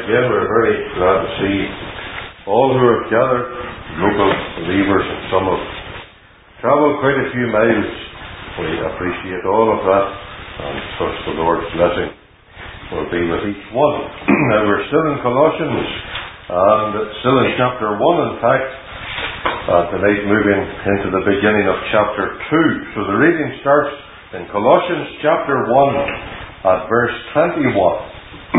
again, we're very glad to see all who have gathered, local believers, and some have travelled quite a few miles. We appreciate all of that and trust the Lord's blessing will be with each one. Now we're still in Colossians, and still in chapter 1 in fact, tonight moving into the beginning of chapter 2. So the reading starts in Colossians chapter 1 at verse 21.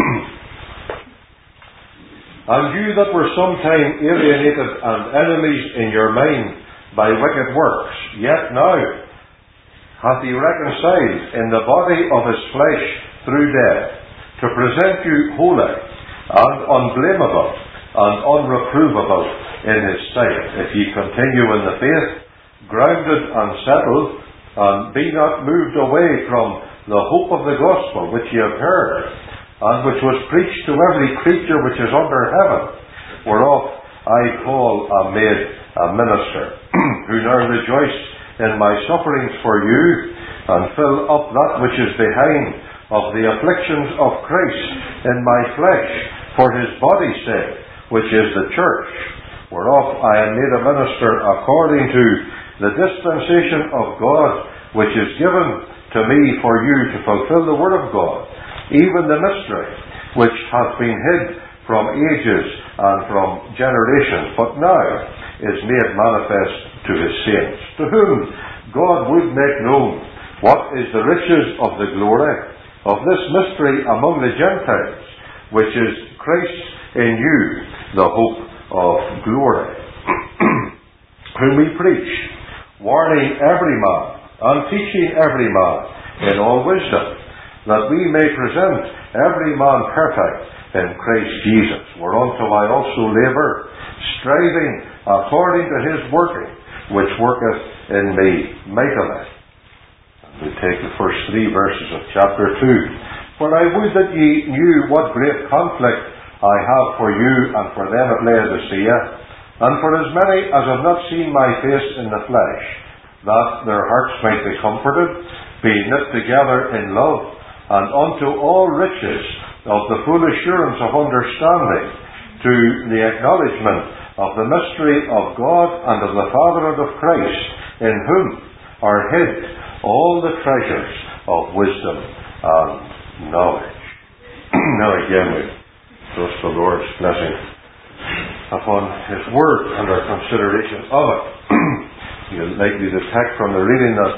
And you that were sometime alienated and enemies in your mind by wicked works, yet now hath he reconciled in the body of his flesh through death, to present you holy and unblameable and unreprovable in his sight, if ye continue in the faith, grounded and settled, and be not moved away from the hope of the gospel which ye have heard, and which was preached to every creature which is under heaven, whereof I, Paul, am made a minister, who now rejoice in my sufferings for you, and fill up that which is behind of the afflictions of Christ in my flesh, for his body's sake, which is the church, whereof I am made a minister according to the dispensation of God, which is given to me for you to fulfill the word of God, even the mystery which hath been hid from ages and from generations, but now is made manifest to his saints, to whom God would make known what is the riches of the glory of this mystery among the Gentiles, which is Christ in you, the hope of glory, whom we preach, warning every man and teaching every man in all wisdom, that we may present every man perfect in Christ Jesus, whereunto I also labour, striving according to his working, which worketh in me mightily. And we take the first 3 verses of chapter 2. For I would that ye knew what great conflict I have for you and for them at Laodicea, and for as many as have not seen my face in the flesh, that their hearts might be comforted, be knit together in love, and unto all riches of the full assurance of understanding, to the acknowledgement of the mystery of God and of the Fatherhood of Christ, in whom are hid all the treasures of wisdom and knowledge. Now again we trust the Lord's blessing upon his word and our consideration of it. You'll likely detect from the reading that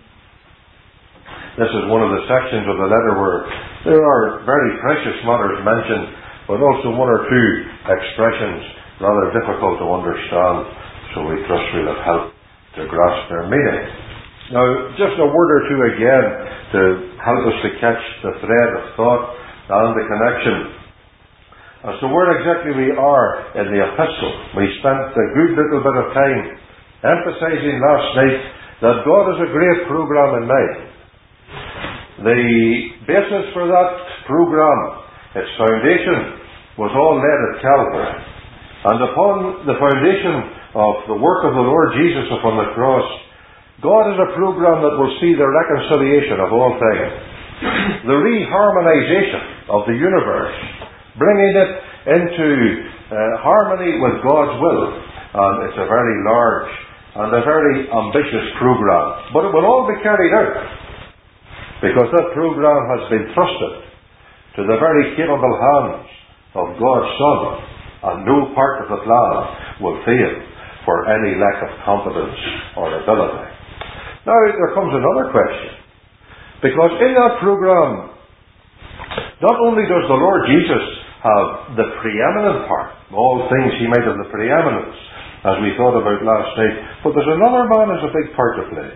this is one of the sections of the letter where there are very precious matters mentioned, but also 1 or 2 expressions rather difficult to understand, so we trust we'll have help to grasp their meaning. Now, just a word or 2 again to help us to catch the thread of thought and the connection as to where exactly we are in the epistle. We spent a good little bit of time emphasizing last night that God has a great program in mind. The basis for that program, its foundation, was all laid at Calvary. And upon the foundation of the work of the Lord Jesus upon the cross, God has a program that will see the reconciliation of all things, the reharmonization of the universe, bringing it into harmony with God's will. And it's a very large and a very ambitious program. But it will all be carried out, because that program has been trusted to the very capable hands of God's Son, and no part of the plan will fail for any lack of competence or ability. Now there comes another question, because in that program, not only does the Lord Jesus have the preeminent part, all things he might have the preeminence, as we thought about last night, but there's another man who has a big part to play.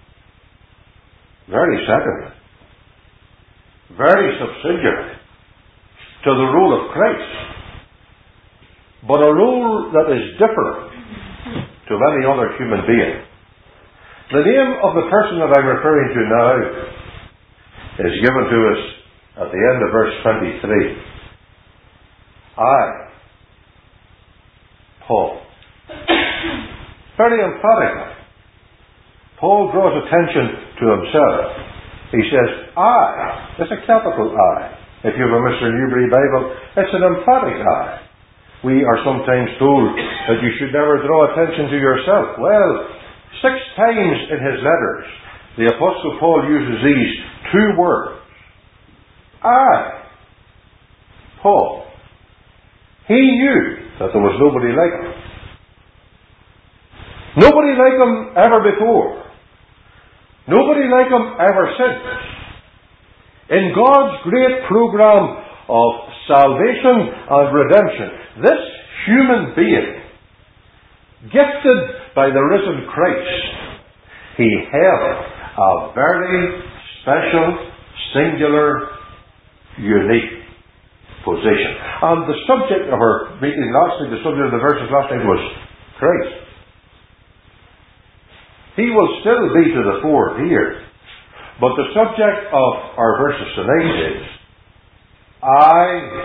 Very secondary, very subsidiary to the rule of Christ, but a rule that is different to any other human being. The name of the person that I'm referring to now is given to us at the end of verse 23. I, Paul. Very emphatically, Paul draws attention to himself. He says, I. It's a capital I If you have a Mr. Newberry Bible, it's an emphatic I. We are sometimes told that you should never draw attention to yourself. Well, 6 times in his letters, the Apostle Paul uses these 2 words. I, Paul. He knew that there was nobody like him. Nobody like him ever before. Nobody like him ever since. In God's great program of salvation and redemption, this human being, gifted by the risen Christ, he held a very special, singular, unique position. And the subject of our meeting last night, the subject of the verses last night was Christ. He will still be to the fore here. But the subject of our verses tonight is I,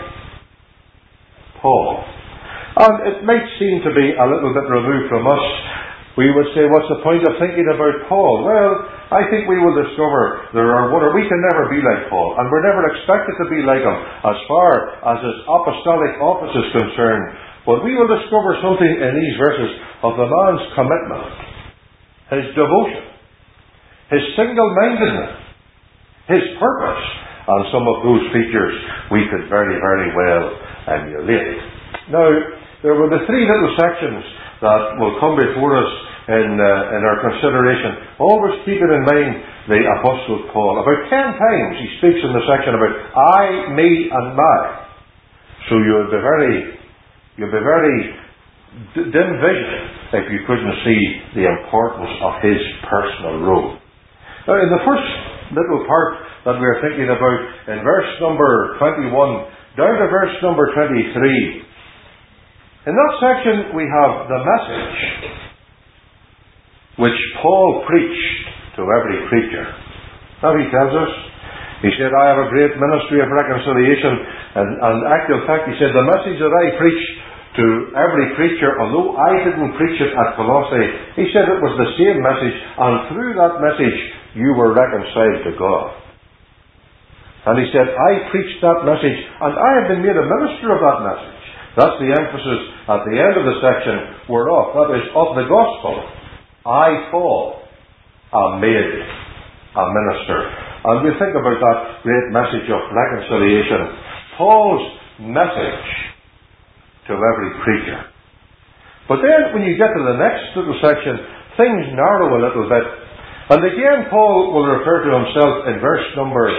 Paul. And it might seem to be a little bit removed from us. We would say, what's the point of thinking about Paul? Well, I think we will discover we can never be like Paul, and we're never expected to be like him as far as his apostolic office is concerned. But we will discover something in these verses of the man's commitment, his devotion, his single-mindedness, his purpose, and some of those features we could very, very well emulate. Now, there were the 3 little sections that will come before us in our consideration. Always keeping in mind the Apostle Paul. About 10 times he speaks in the section about I, me, and my. So you'll be very dim vision if you couldn't see the importance of his personal role. Now, in the first little part that we're thinking about, in verse number 21 down to verse number 23, in that section we have the message which Paul preached to every creature. Now he tells us, he said, I have a great ministry of reconciliation, and actual fact, he said, the message that I preach to every creature, although I didn't preach it at Colossae, he said it was the same message, and through that message you were reconciled to God. And he said, I preached that message, and I have been made a minister of that message. That's the emphasis at the end of the section we're off. That is, of the gospel. I, Paul, am made a minister. And we think about that great message of reconciliation. Paul's message to every creature. But then when you get to the next little section, things narrow a little bit. And again Paul will refer to himself in verse number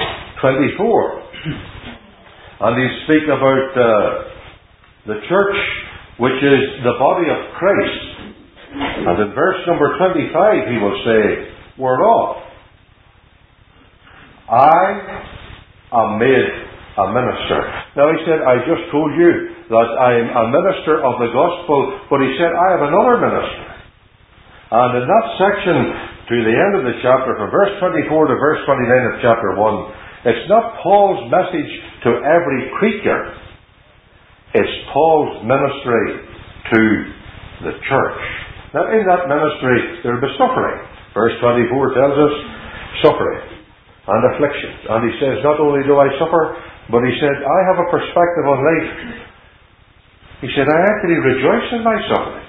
24. And he's speaking about the church, which is the body of Christ. And in verse number 25 he will say, whereof I am made a minister. Now he said, I just told you that I am a minister of the gospel, but he said, I have another minister. And in that section, to the end of the chapter, from verse 24 to verse 29 of chapter 1, it's not Paul's message to every creature. It's Paul's ministry to the church. Now in that ministry there will be suffering. Verse 24 tells us suffering and affliction. And he says, not only do I suffer, but he said, I have a perspective on life. He said, I actually rejoice in my suffering.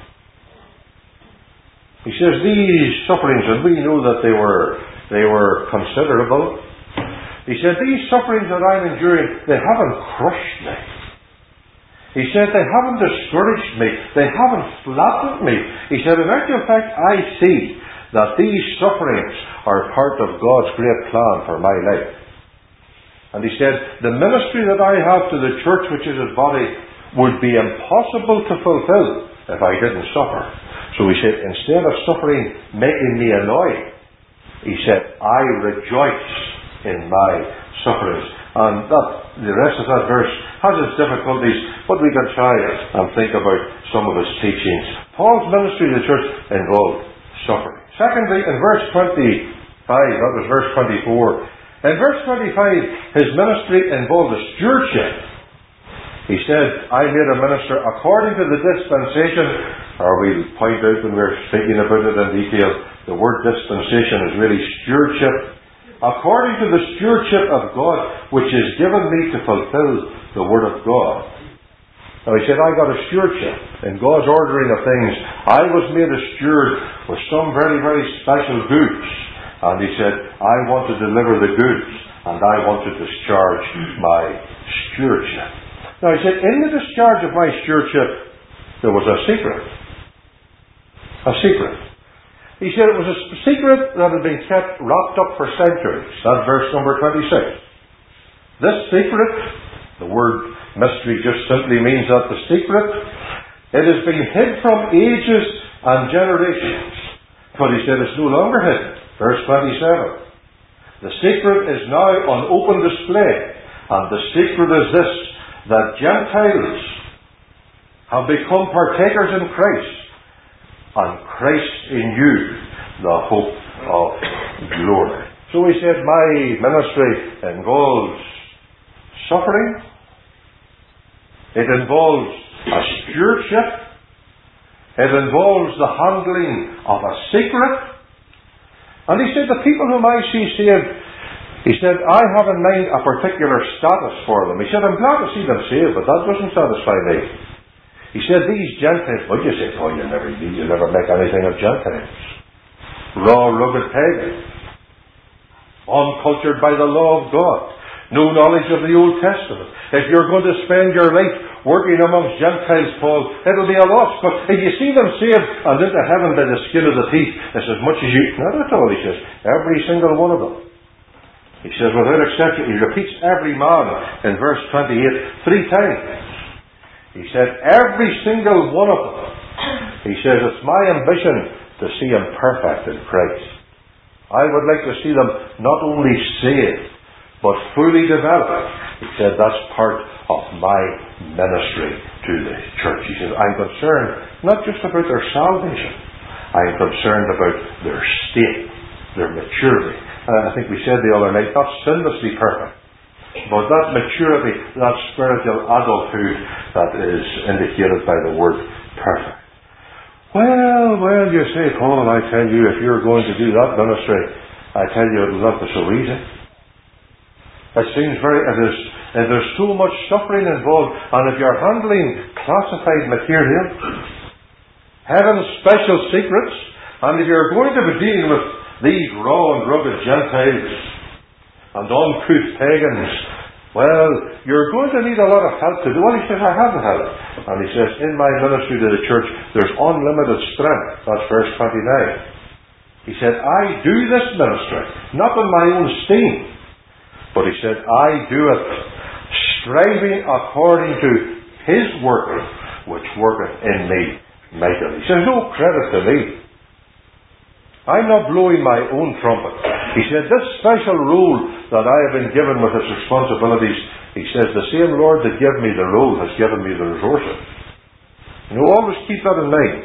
He says, these sufferings, and we know that they were considerable. He said, these sufferings that I'm enduring, they haven't crushed me. He said, they haven't discouraged me. They haven't flattened me. He said, in actual fact, I see that these sufferings are part of God's great plan for my life. And he said, the ministry that I have to the church, which is his body, would be impossible to fulfill if I didn't suffer. So he said, instead of suffering making me annoyed, he said, I rejoice in my sufferings. And the rest of that verse has its difficulties, but we can try and think about some of his teachings. Paul's ministry to the church involved suffering. Secondly, in verse 25, that was verse 24. In verse 25, his ministry involved a stewardship. He said, I made a minister according to the dispensation, or we'll point out when we're speaking about it in detail, the word dispensation is really stewardship. according to the stewardship of God, which is given me to fulfill the word of God. Now he said, I got a stewardship in God's ordering of things. I was made a steward with some very, very special goods. And he said, I want to deliver the goods, and I want to discharge my stewardship. Now he said, in the discharge of my stewardship, there was a secret. A secret. He said it was a secret that had been kept wrapped up for centuries. That's verse number 26. This secret, the word mystery just simply means that the secret, it has been hid from ages and generations. But he said it's no longer hidden. Verse 27. The secret is now on open display. And the secret is this, that Gentiles have become partakers in Christ. And Christ in you, the hope of glory. So he said, my ministry involves suffering. It involves a stewardship. It involves the handling of a secret. And he said, the people whom I see saved, he said, I have in mind a particular status for them. He said, I'm glad to see them saved, but that doesn't satisfy me. He said, these Gentiles, what do you say? Oh, you never make anything of Gentiles. Raw, rugged pagans. Uncultured by the law of God. No knowledge of the Old Testament. If you're going to spend your life working amongst Gentiles, Paul, it'll be a loss. But if you see them saved and into heaven by the skin of the teeth, it's as much as you... Not at all, he says. Every single one of them. He says, without exception, he repeats every man in verse 28 3 times. He said, every single one of them. He says, it's my ambition to see them perfect in Christ. I would like to see them not only saved, but fully developed. He said, that's part of my ministry to the church. He says, I'm concerned not just about their salvation. I'm concerned about their state, their maturity. And I think we said the other night, not sinlessly perfect, but that maturity, that spiritual adulthood that is indicated by the word perfect. Well, you say, Paul, I tell you, if you're going to do that ministry, I tell you, it'll not be so easy. It seems there's so much suffering involved, and if you're handling classified material, heaven's special secrets, and if you're going to be dealing with these raw and rugged Gentiles and uncouth pagans, well, you're going to need a lot of help to do. Well, he says, I have the help. And he says, in my ministry to the church, there's unlimited strength. That's verse 29. He said, I do this ministry, not in my own steam, but he said, I do it striving according to his working, which worketh in me mightily. He says, no credit to me. I'm not blowing my own trumpet. He said, this special role that I have been given with its responsibilities, he says, the same Lord that gave me the role has given me the resources. You know, always keep that in mind.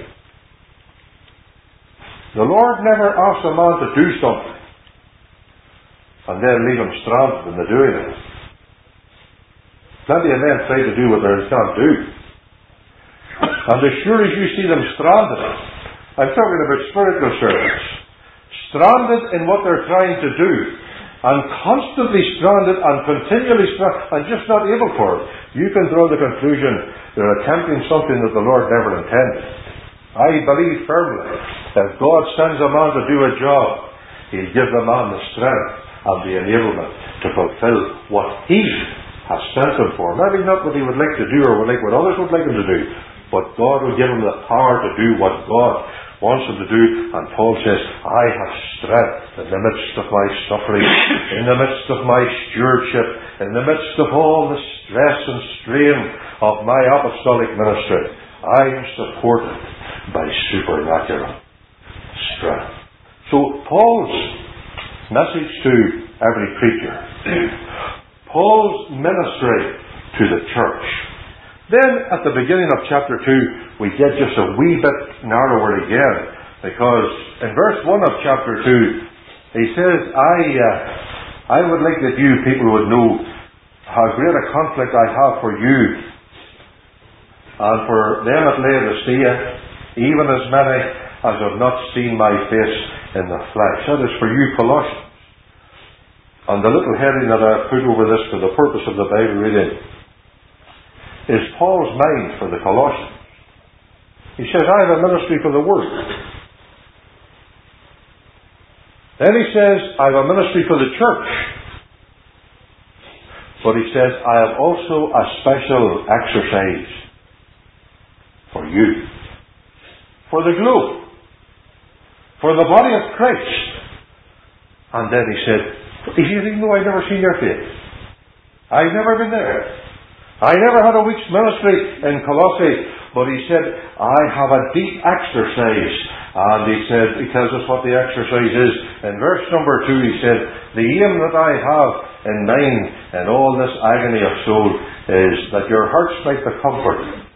The Lord never asks a man to do something and then leave him stranded in the doing it. Plenty of men try to do what they can't do. And as sure as you see them stranded, I'm talking about spiritual servants, stranded in what they're trying to do, and constantly stranded and continually stranded, and just not able for it, you can draw the conclusion they're attempting something that the Lord never intended. I believe firmly that if God sends a man to do a job, He'll give the man the strength and the enablement to fulfill what He has sent him for. Maybe not what he would like to do or what others would like him to do, but God will give him the power to do what God wants him to do. And Paul says, I have strength in the midst of my suffering, in the midst of my stewardship, in the midst of all the stress and strain of my apostolic ministry. I am supported by supernatural strength. So Paul's message to every preacher, Paul's ministry to the church. Then at the beginning of chapter 2 we get just a wee bit narrower again, because in verse 1 of chapter 2 he says, I would like that you people would know how great a conflict I have for you and for them at Laodicea, even as many as have not seen my face in the flesh. That is for you Colossians. And the little heading that I've put over this for the purpose of the Bible reading is Paul's mind for the Colossians. He says, I have a ministry for the Word. Then he says, I have a ministry for the church. But he says, I have also a special exercise for you. For the globe. For the body of Christ. And then he said, he said, even though I've never seen your face, I've never been there, I never had a week's ministry in Colossae, but he said, I have a deep exercise. And he tells us what the exercise is. In verse number 2 he said, the aim that I have in mind in all this agony of soul is that your hearts might be comforted.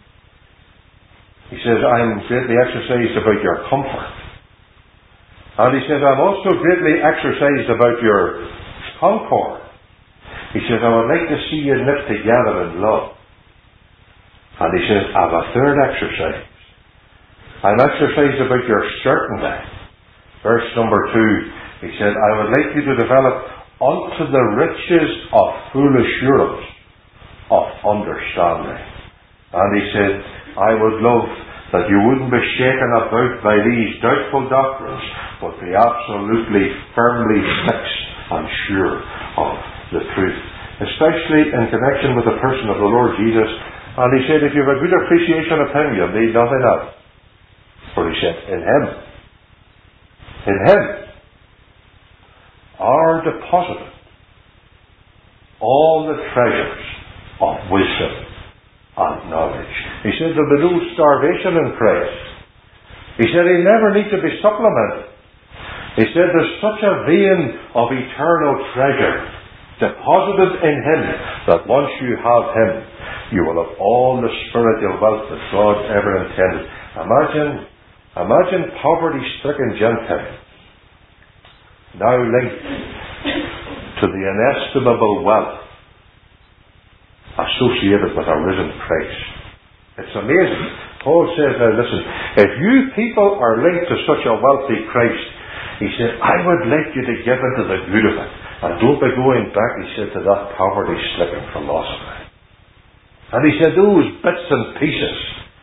He says, I'm greatly exercised about your comfort. And he says, I'm also greatly exercised about your concord. He says, I would like to see you knit together in love. And he says, I have a third exercise. I'm exercised about your certainty. Verse number 2, he said, I would like you to develop unto the riches of full assurance of understanding. And he said, I would love that you wouldn't be shaken about by these doubtful doctrines, but be absolutely firmly fixed and sure of the truth, especially in connection with the person of the Lord Jesus. And he said, if you have a good appreciation of Him, you'll need nothing else. For he said, in Him are deposited all the treasures of wisdom and knowledge. He said, there'll be no starvation in Christ. He said, He'll never need to be supplemented. He said, there's such a vein of eternal treasure deposited in Him that once you have Him, you will have all the spiritual wealth that God ever intended. Imagine poverty-stricken Gentiles now linked to the inestimable wealth associated with a risen Christ. It's amazing. Paul says, now listen, if you people are linked to such a wealthy Christ, he said, I would like you to give into the good of it. And don't be going back, he said, to that poverty-stricken philosophy. And he said, those bits and pieces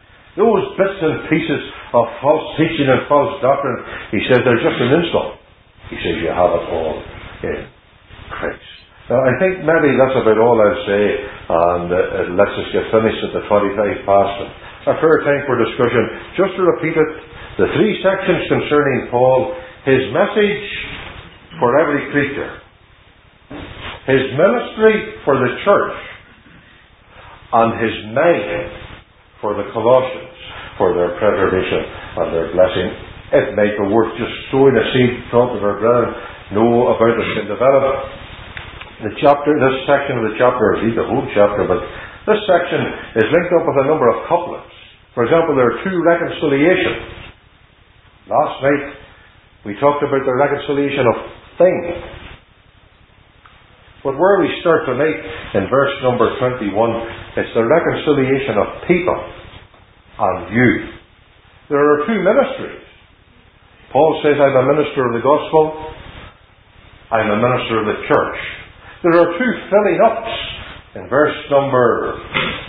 of false teaching and false doctrine, he says, they're just an insult. He says, you have it all in Christ. Now, I think maybe that's about all I'll say, and let's just get finished at the 25 past. A fair time for discussion. Just to repeat it, the three sections concerning Paul: his message for every creature, his ministry for the church, and his mind for the Colossians, for their preservation and their blessing. It might be worth just sowing a seed, talk to our brethren, know about it and develop it. This section of the chapter, read the whole chapter, but this section is linked up with a number of couplets. For example, there are two reconciliations. Last night we talked about the reconciliation of things. But where we start tonight, in verse number 21, it's the reconciliation of people and you. There are two ministries. Paul says, I'm a minister of the gospel, I'm a minister of the church. There are two filling ups. In verse number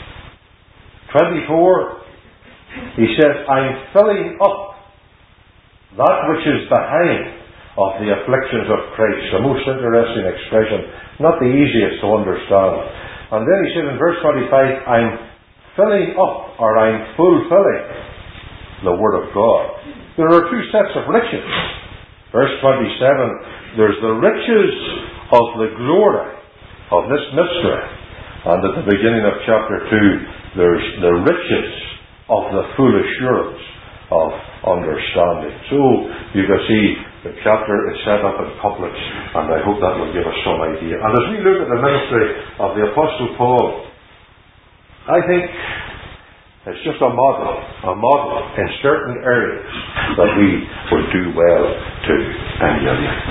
24, he says, I'm filling up that which is behind of the afflictions of Christ. The most interesting expression, not the easiest to understand. And then he says in verse 25, I'm filling up, or I'm fulfilling the Word of God. There are two sets of riches. Verse 27, there's the riches of the glory of this mystery. And at the beginning of chapter 2, there's the riches of the full assurance of understanding. So you can see the chapter is set up in couplets, and I hope that will give us some idea. And as we look at the ministry of the Apostle Paul, I think it's just a model in certain areas that we would do well to emulate.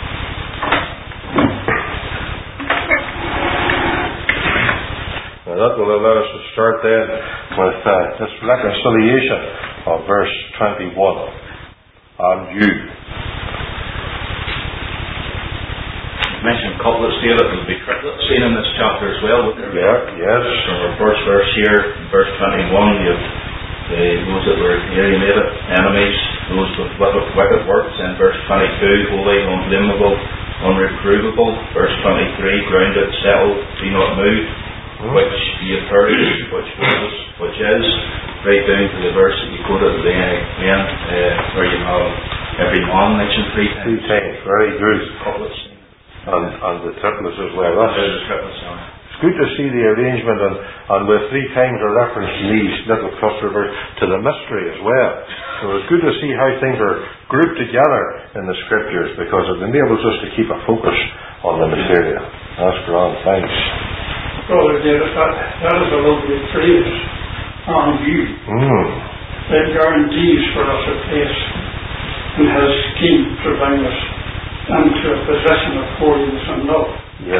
Now that will allow us to start then with this reconciliation of verse 21. And you. mentioned couplets here that will be seen in this chapter as well. Yes. From our first verse here, verse 21, you have those that were alienated, enemies, those with wicked works. In verse 22, holy, unblameable, unreprovable. Verse 23, grounded, settled, be not moved, which ye have heard, which was, which is. Right down to the verse that you quoted at the end, where you have every man mentioned 3 times. 3 times, very good. Couplets. And the triplets as well. It's good to see the arrangement, and with 3 times a reference in these little cluster verses to the mystery as well. So it's good to see how things are grouped together in the scriptures, because it enables us to keep a focus on the material. That's grand, thanks. Brother David, that is a lovely phrase, on you. That guarantees for us a place and has schemed to bring us into a possession of holiness and love.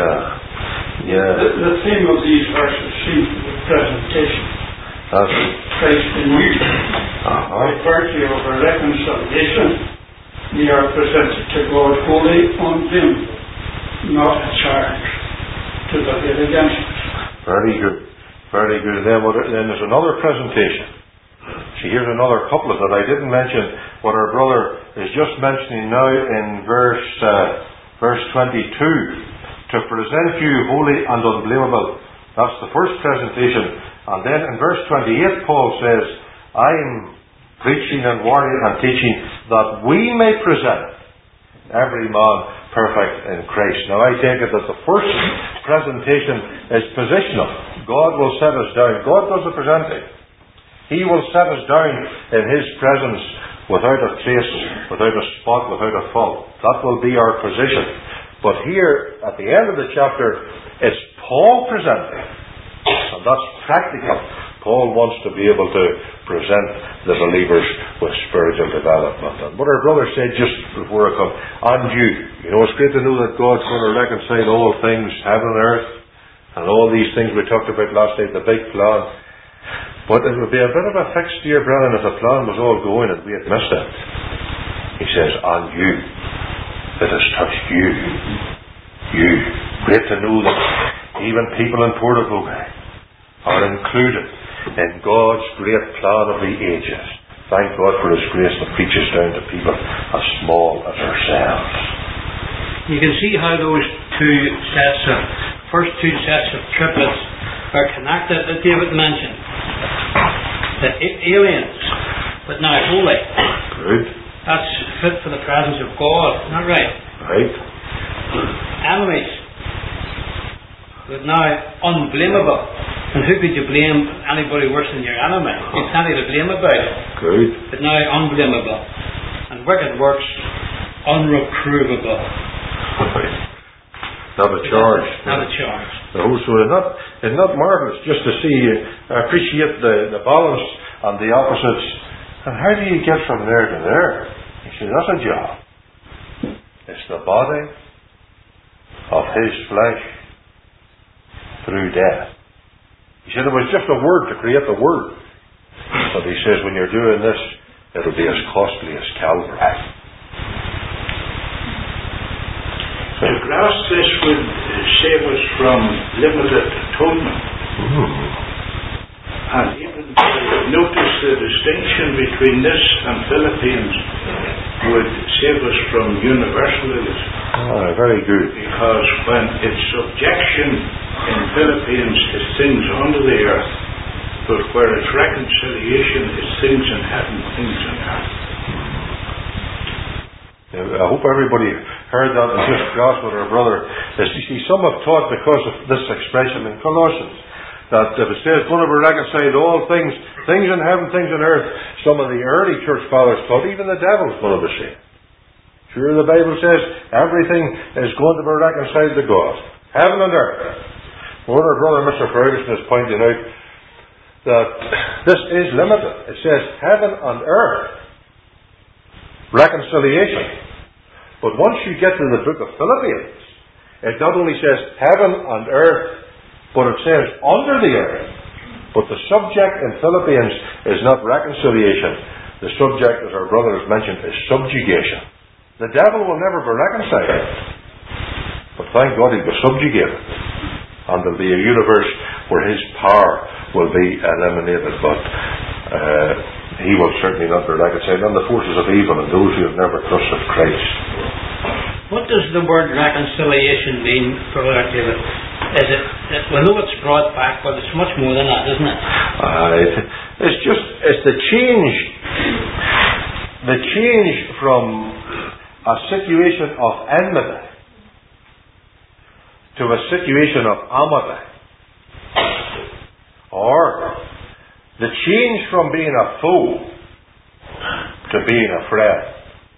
The theme of these verses seems to be presentation. That's Christ in you. By virtue of a reconciliation, we are presented to God holy, unblameable, not a charge to the hate against us. very good. Very good. Then there's another presentation. See, here's another couplet that I didn't mention, what our brother is just mentioning now in verse 22. To present you holy and unblameable. That's the first presentation. And then in verse 28, Paul says, I am preaching and warning and teaching that we may present every man perfect in Christ. Now I take it that the first presentation is positional. God will set us down. God does the presenting. He will set us down in His presence without a trace, without a spot, without a fault. That will be our position. But here, at the end of the chapter, it's Paul presenting. And that's practical. Paul wants to be able to present the believers with spiritual development. And what our brother said just before I come, and you. You know, it's great to know that God's going to reconcile all things, heaven and earth, and all these things we talked about last night, the big plan. But it would be a bit of a fix, dear Brennan, if the plan was all going and we had missed it. He says, and you. It has touched you. You. Great to know that even people in Portugal are included in God's great plan of the ages. Thank God for His grace that reaches down to people as small as ourselves. You can see how those first two sets of triplets are connected, that David mentioned. The aliens, but now holy. Good. That's fit for the presence of God, not right? Right. Enemies, but now unblameable. And who could you blame anybody worse than your enemy? You've plenty to blame about. Good. But now unblameable. And wicked works unreprovable. Right. Not a charge. Not a charge. So it's not marvellous just to see, appreciate the balance and the opposites. And how do you get from there to there? He said, that's a job. It's the body of His flesh through death. He said it was just a word to create the word. But he says when you're doing this, it'll be as costly as Calvary. To grasp this would save us from limited atonement. And even notice the distinction between this and Philippians would save us from universalism. Very good. Because when its subjection in Philippians is things under the earth, but where its reconciliation is things in heaven, things in earth. I hope everybody heard that and just grasped what our brother is. You see, some have taught because of this expression in Colossians, that if it says going to be reconciled to all things, things in heaven, things on earth, some of the early church fathers thought even the devil's going to be saved. Sure, the Bible says everything is going to be reconciled to God. Heaven and earth. What our brother Mr. Ferguson is pointing out, that this is limited. It says heaven and earth. Reconciliation. But once you get to the book of Philippians, it not only says heaven and earth, but it says under the earth. But the subject in Philippians is not reconciliation. The subject, as our brother has mentioned, is subjugation. The devil will never be reconciled. But thank God he was subjugated. And there'll be a universe where his power will be eliminated. But he will certainly not be reconciled. And the forces of evil and those who have never trusted Christ. What does the word reconciliation mean, Brother David? Is it, we know it's brought back, but it's much more than that, isn't it? It's the change from a situation of enmity to a situation of amity. Or the change from being a foe to being a friend.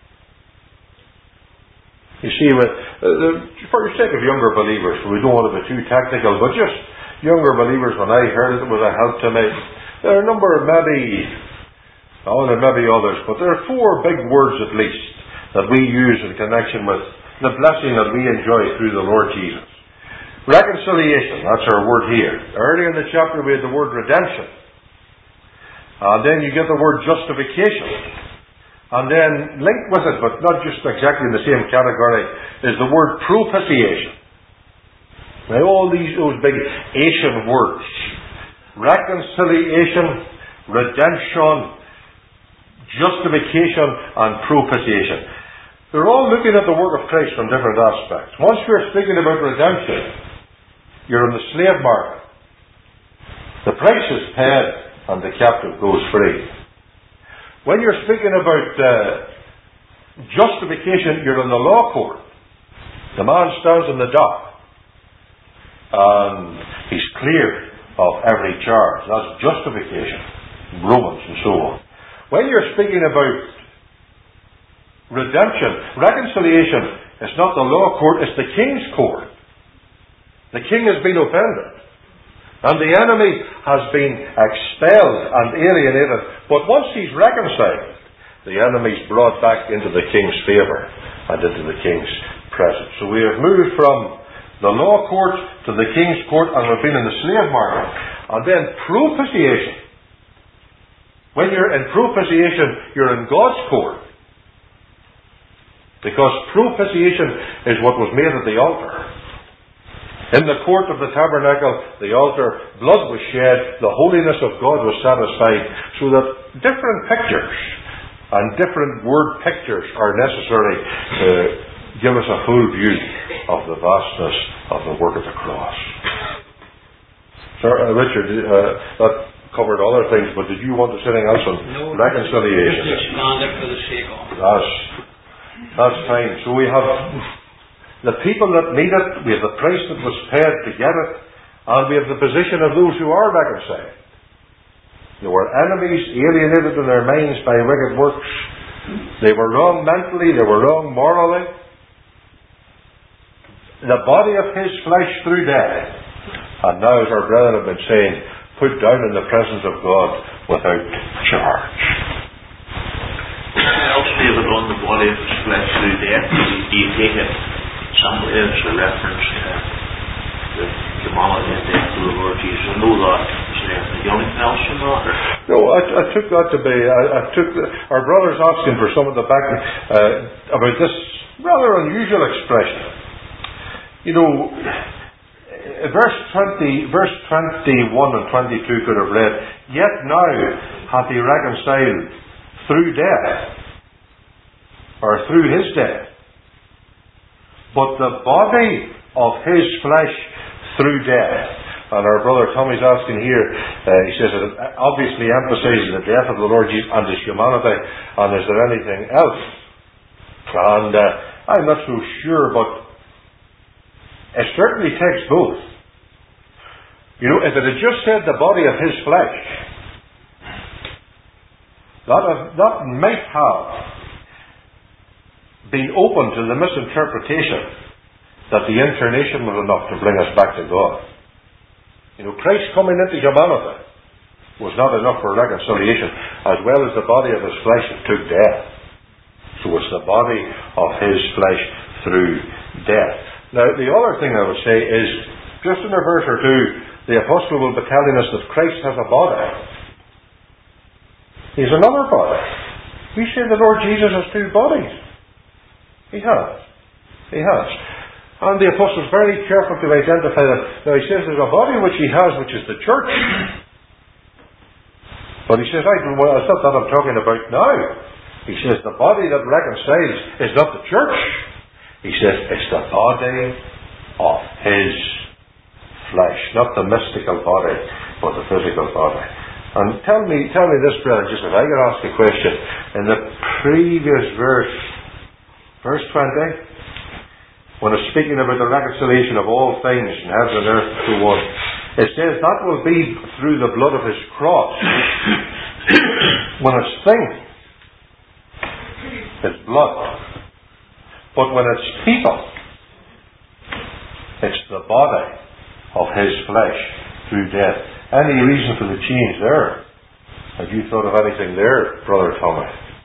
You see, for the sake of younger believers, we don't want to be too technical, but just younger believers, when I heard it was a help to me. There are a number of there may be others, but there are 4 big words at least that we use in connection with the blessing that we enjoy through the Lord Jesus. Reconciliation, that's our word here. Earlier in the chapter we had the word redemption. And then you get the word justification. And then linked with it, but not just exactly in the same category, is the word propitiation. Now all those big Asian words, reconciliation, redemption, justification, and propitiation, they're all looking at the work of Christ from different aspects. Once you're speaking about redemption, you're in the slave market. The price is paid and the captive goes free. When you're speaking about justification, you're in the law court. The man stands in the dock and he's cleared of every charge. That's justification. Romans and so on. When you're speaking about redemption, reconciliation, it's not the law court, it's the king's court. The king has been offended. And the enemy has been expelled and alienated. But once he's reconciled, the enemy's brought back into the king's favour and into the king's presence. So we have moved from the law court to the king's court, and we've been in the slave market. And then propitiation. When you're in propitiation, you're in God's court. Because propitiation is what was made at the altar. In the court of the tabernacle, the altar, blood was shed, the holiness of God was satisfied, so that different pictures and different word pictures are necessary to give us a full view of the vastness of the work of the cross. Sir, Richard, that covered other things, but did you want to say anything else on reconciliation? Just expand it for the sake of it. That's fine. So we have the people that need it, we have the price that was paid to get it, and we have the position of those who are reconciled. They were enemies, alienated in their minds by wicked works. They were wrong mentally, they were wrong morally. The body of his flesh through death. And now, as our brethren have been saying, put down in the presence of God without charge. Else David on the body of his flesh through death, you take it somewhere as a reference to the humanity and death of the Lord Jesus. I know that. Is there anything else in that? No, I took that to be, our brothers asking for some of the back, about this rather unusual expression. You know, verse 21 and 22 could have read, "Yet now hath he reconciled through death," or through his death, "but the body of his flesh through death." And our brother Tommy's asking here, he says it obviously emphasizes the death of the Lord Jesus and his humanity, and is there anything else? And I'm not so sure, but it certainly takes both. You know, if it had just said the body of his flesh, that might have been open to the misinterpretation that the incarnation was enough to bring us back to God. You know, Christ coming into humanity was not enough for reconciliation, as well as the body of his flesh that took death. So it's the body of his flesh through death. Now, the other thing I would say is, just in a verse or two, the apostle will be telling us that Christ has a body. He has another body. We say the Lord Jesus has two bodies. He has. He has. And the apostle's very careful to identify that. Now he says there's a body which he has, which is the church. But he says, it's not that I'm talking about now. He says the body that reconciles is not the church. He says it's the body of his flesh. Not the mystical body, but the physical body. And tell me this, brother, just if I could ask a question. In the previous verse 20, when it's speaking about the reconciliation of all things in heaven and earth to one, it says that will be through the blood of his cross. When it's thing, it's blood. But when it's people, it's the body of his flesh through death. Any reason for the change there? Have you thought of anything there, Brother Tommy?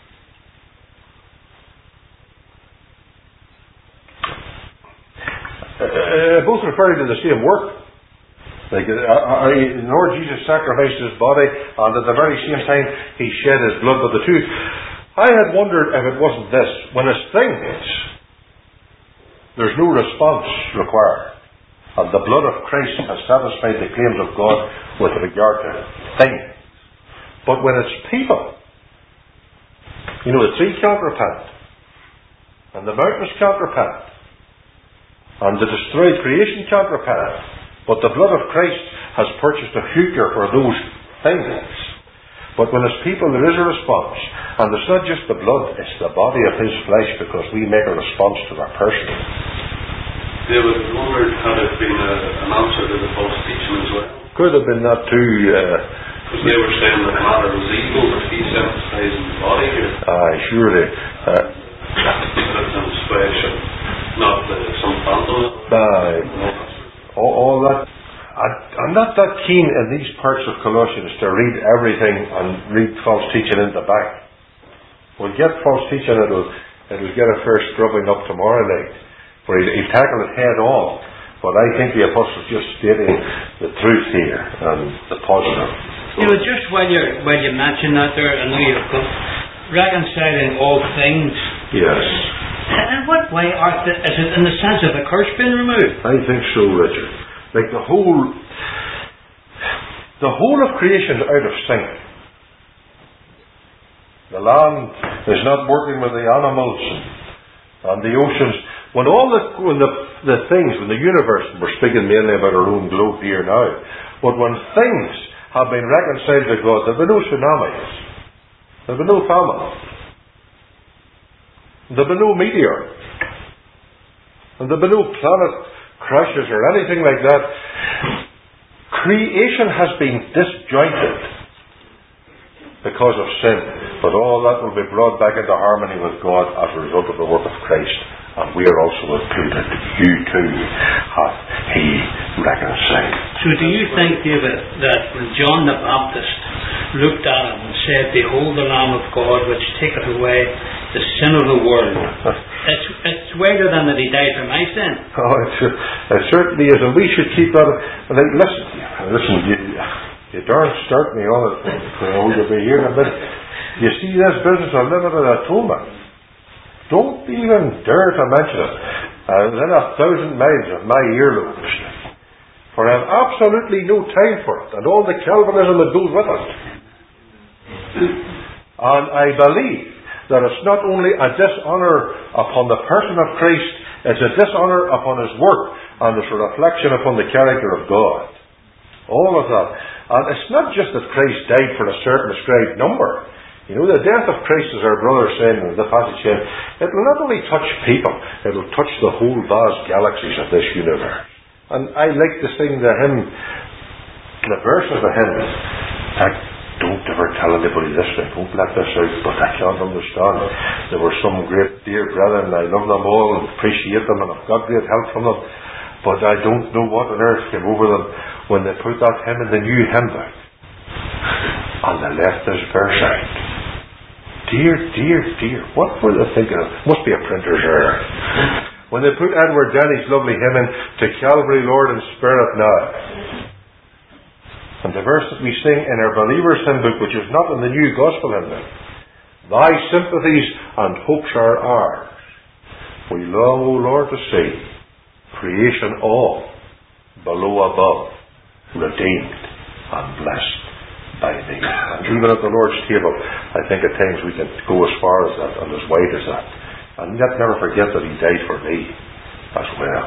Both referring to the same work. Like, the Lord Jesus sacrificed his body, and at the very same time he shed his blood. But the two, I had wondered if it wasn't this. When it's things, there's no response required. And the blood of Christ has satisfied the claims of God with regard to things. But when it's people, the tree can't repent, and the mountains can't repent, and the destroyed creation can't repent, but the blood of Christ has purchased a future for those things. But when it's people, there is a response. And it's not just the blood, it's the body of his flesh, because we make a response to their person. David, I wondered had it been an answer to the false teaching as well. Could have been that too. Because they were saying that matter was evil, but he's emphasising the body here. Surely. That's on his flesh, not some phantom. All that. I'm not that keen in these parts of Colossians to read everything and read false teaching in the back. We'll get false teaching, it'll get a fair scrubbing up tomorrow night, where he'll tackle it head on. But I think the apostle's just stating the truth here and the positive. Just when you mention that there, I know you've got reconciling all things. Yes. In what way is it in the sense of the curse being removed? I think so, Richard. Like the whole of creation is out of sync. The land is not working with the animals and the oceans. When the universe, we're speaking mainly about our own globe here now, but when things have been reconciled to God, there will be no tsunamis, there will be no famine, there will be no meteor, and there will be no planet crashes or anything like that. Creation has been disjointed because of sin, but all that will be brought back into harmony with God as a result of the work of Christ, and we are also included. You too hath he reconciled. So do you think, David, that when John the Baptist looked at him and said, "Behold the Lamb of God which taketh away the sin of the world," it's greater than that he died for my sin? Oh, it certainly is, and we should keep that. Listen, you darn start me on it. You'll be here in a minute. You see this business of limited atonement. Don't even dare to mention it. Within 1,000 miles of my earlobes. For I have absolutely no time for it, and all the Calvinism that goes with it. And I believe that it's not only a dishonour upon the person of Christ, it's a dishonour upon his work, and it's a reflection upon the character of God. All of that. And it's not just that Christ died for a certain prescribed number. The death of Christ, as our brother said in the passage here, it will not only touch people, it will touch the whole vast galaxies of this universe. And I like to sing the hymn, the verse of the hymn, don't ever tell anybody this, don't let this out, but I can't understand. There were some great dear brethren, I love them all and appreciate them, and I've got great help from them, but I don't know what on earth came over them when they put that hymn in the new hymn book and they left this verse out. Dear, what were they thinking of? Must be a printer's error. When they put Edward Denny's lovely hymn in, "To Calvary, Lord, and spare it now." And the verse that we sing in our Believers hymn book, which is not in the new Gospel hymn book, "Thy sympathies and hopes are ours. We long, O Lord, to see creation all, below above, redeemed and blessed by me. And even at the Lord's table, I think at times we can go as far as that and as wide as that. And yet never forget that He died for me as well.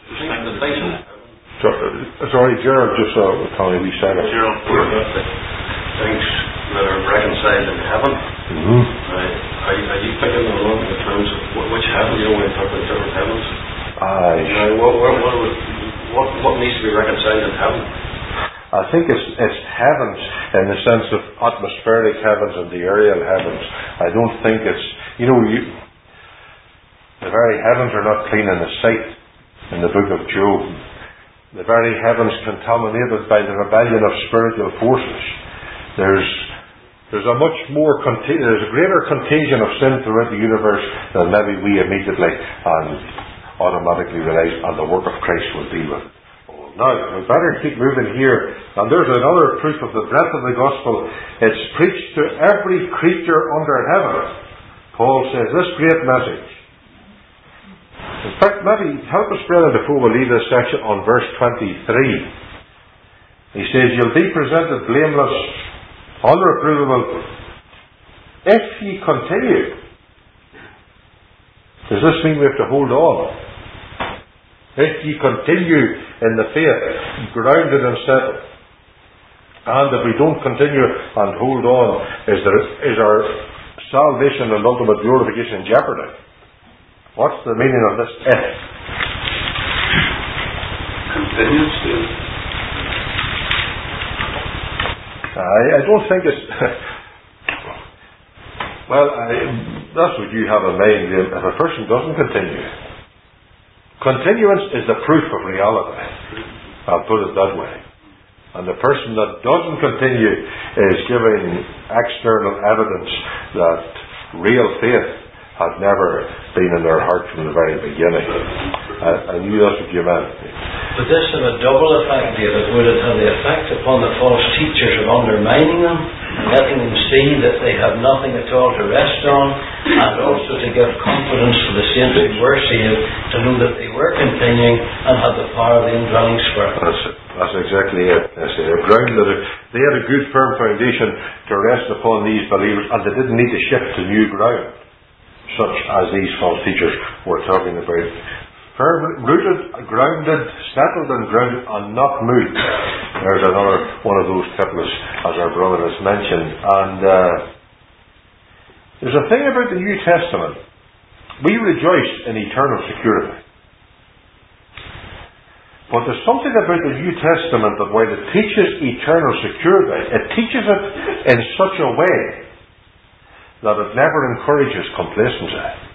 Sorry, Gerald, just Tony, we said it. Gerald, things that are reconciled in heaven. Mm-hmm. Are you thinking along in terms of which heaven? You know, when you talk about different heavens. Aye. What needs to be reconciled in heaven? I think it's heavens in the sense of atmospheric heavens and the aerial heavens. I don't think it's, the very heavens are not clean in the sight in the book of Job. The very heavens contaminated by the rebellion of spiritual forces. There's a much more, there's a greater contagion of sin throughout the universe than maybe we immediately and automatically realize, and the work of Christ will deal with it. Now, we better keep moving here. And there's another proof of the breadth of the gospel. It's preached to every creature under heaven. Paul says this great message. In fact, maybe help us, brethren, before we leave this section, on verse 23. He says, you'll be presented blameless, unreprovable, if ye continue. Does this mean we have to hold on? If ye continue in the faith, grounded and settled. And if we don't continue and hold on, is our salvation and ultimate glorification in jeopardy? What's the meaning of this if? Continues. I don't think it's... that's what you have in mind. If a person doesn't continue, continuance is the proof of reality. I'll put it that way. And the person that doesn't continue is giving external evidence that real faith had never been in their heart from the very beginning. I knew that's what you meant. But this had a double effect, David. Would it have the effect upon the false teachers of undermining them, letting them see that they have nothing at all to rest on, and also to give confidence to the saints who were saved to know that they were continuing and had the power of the indwelling Spirit? That's exactly it. They had a good firm foundation to rest upon these believers, and they didn't need to shift to new ground, such as these false teachers were talking about. Firm, rooted, grounded, settled and grounded, and not moved. There's another one of those couplets, as our brother has mentioned. And there's a thing about the New Testament. We rejoice in eternal security. But there's something about the New Testament that while it teaches eternal security, it teaches it in such a way that it never encourages complacency.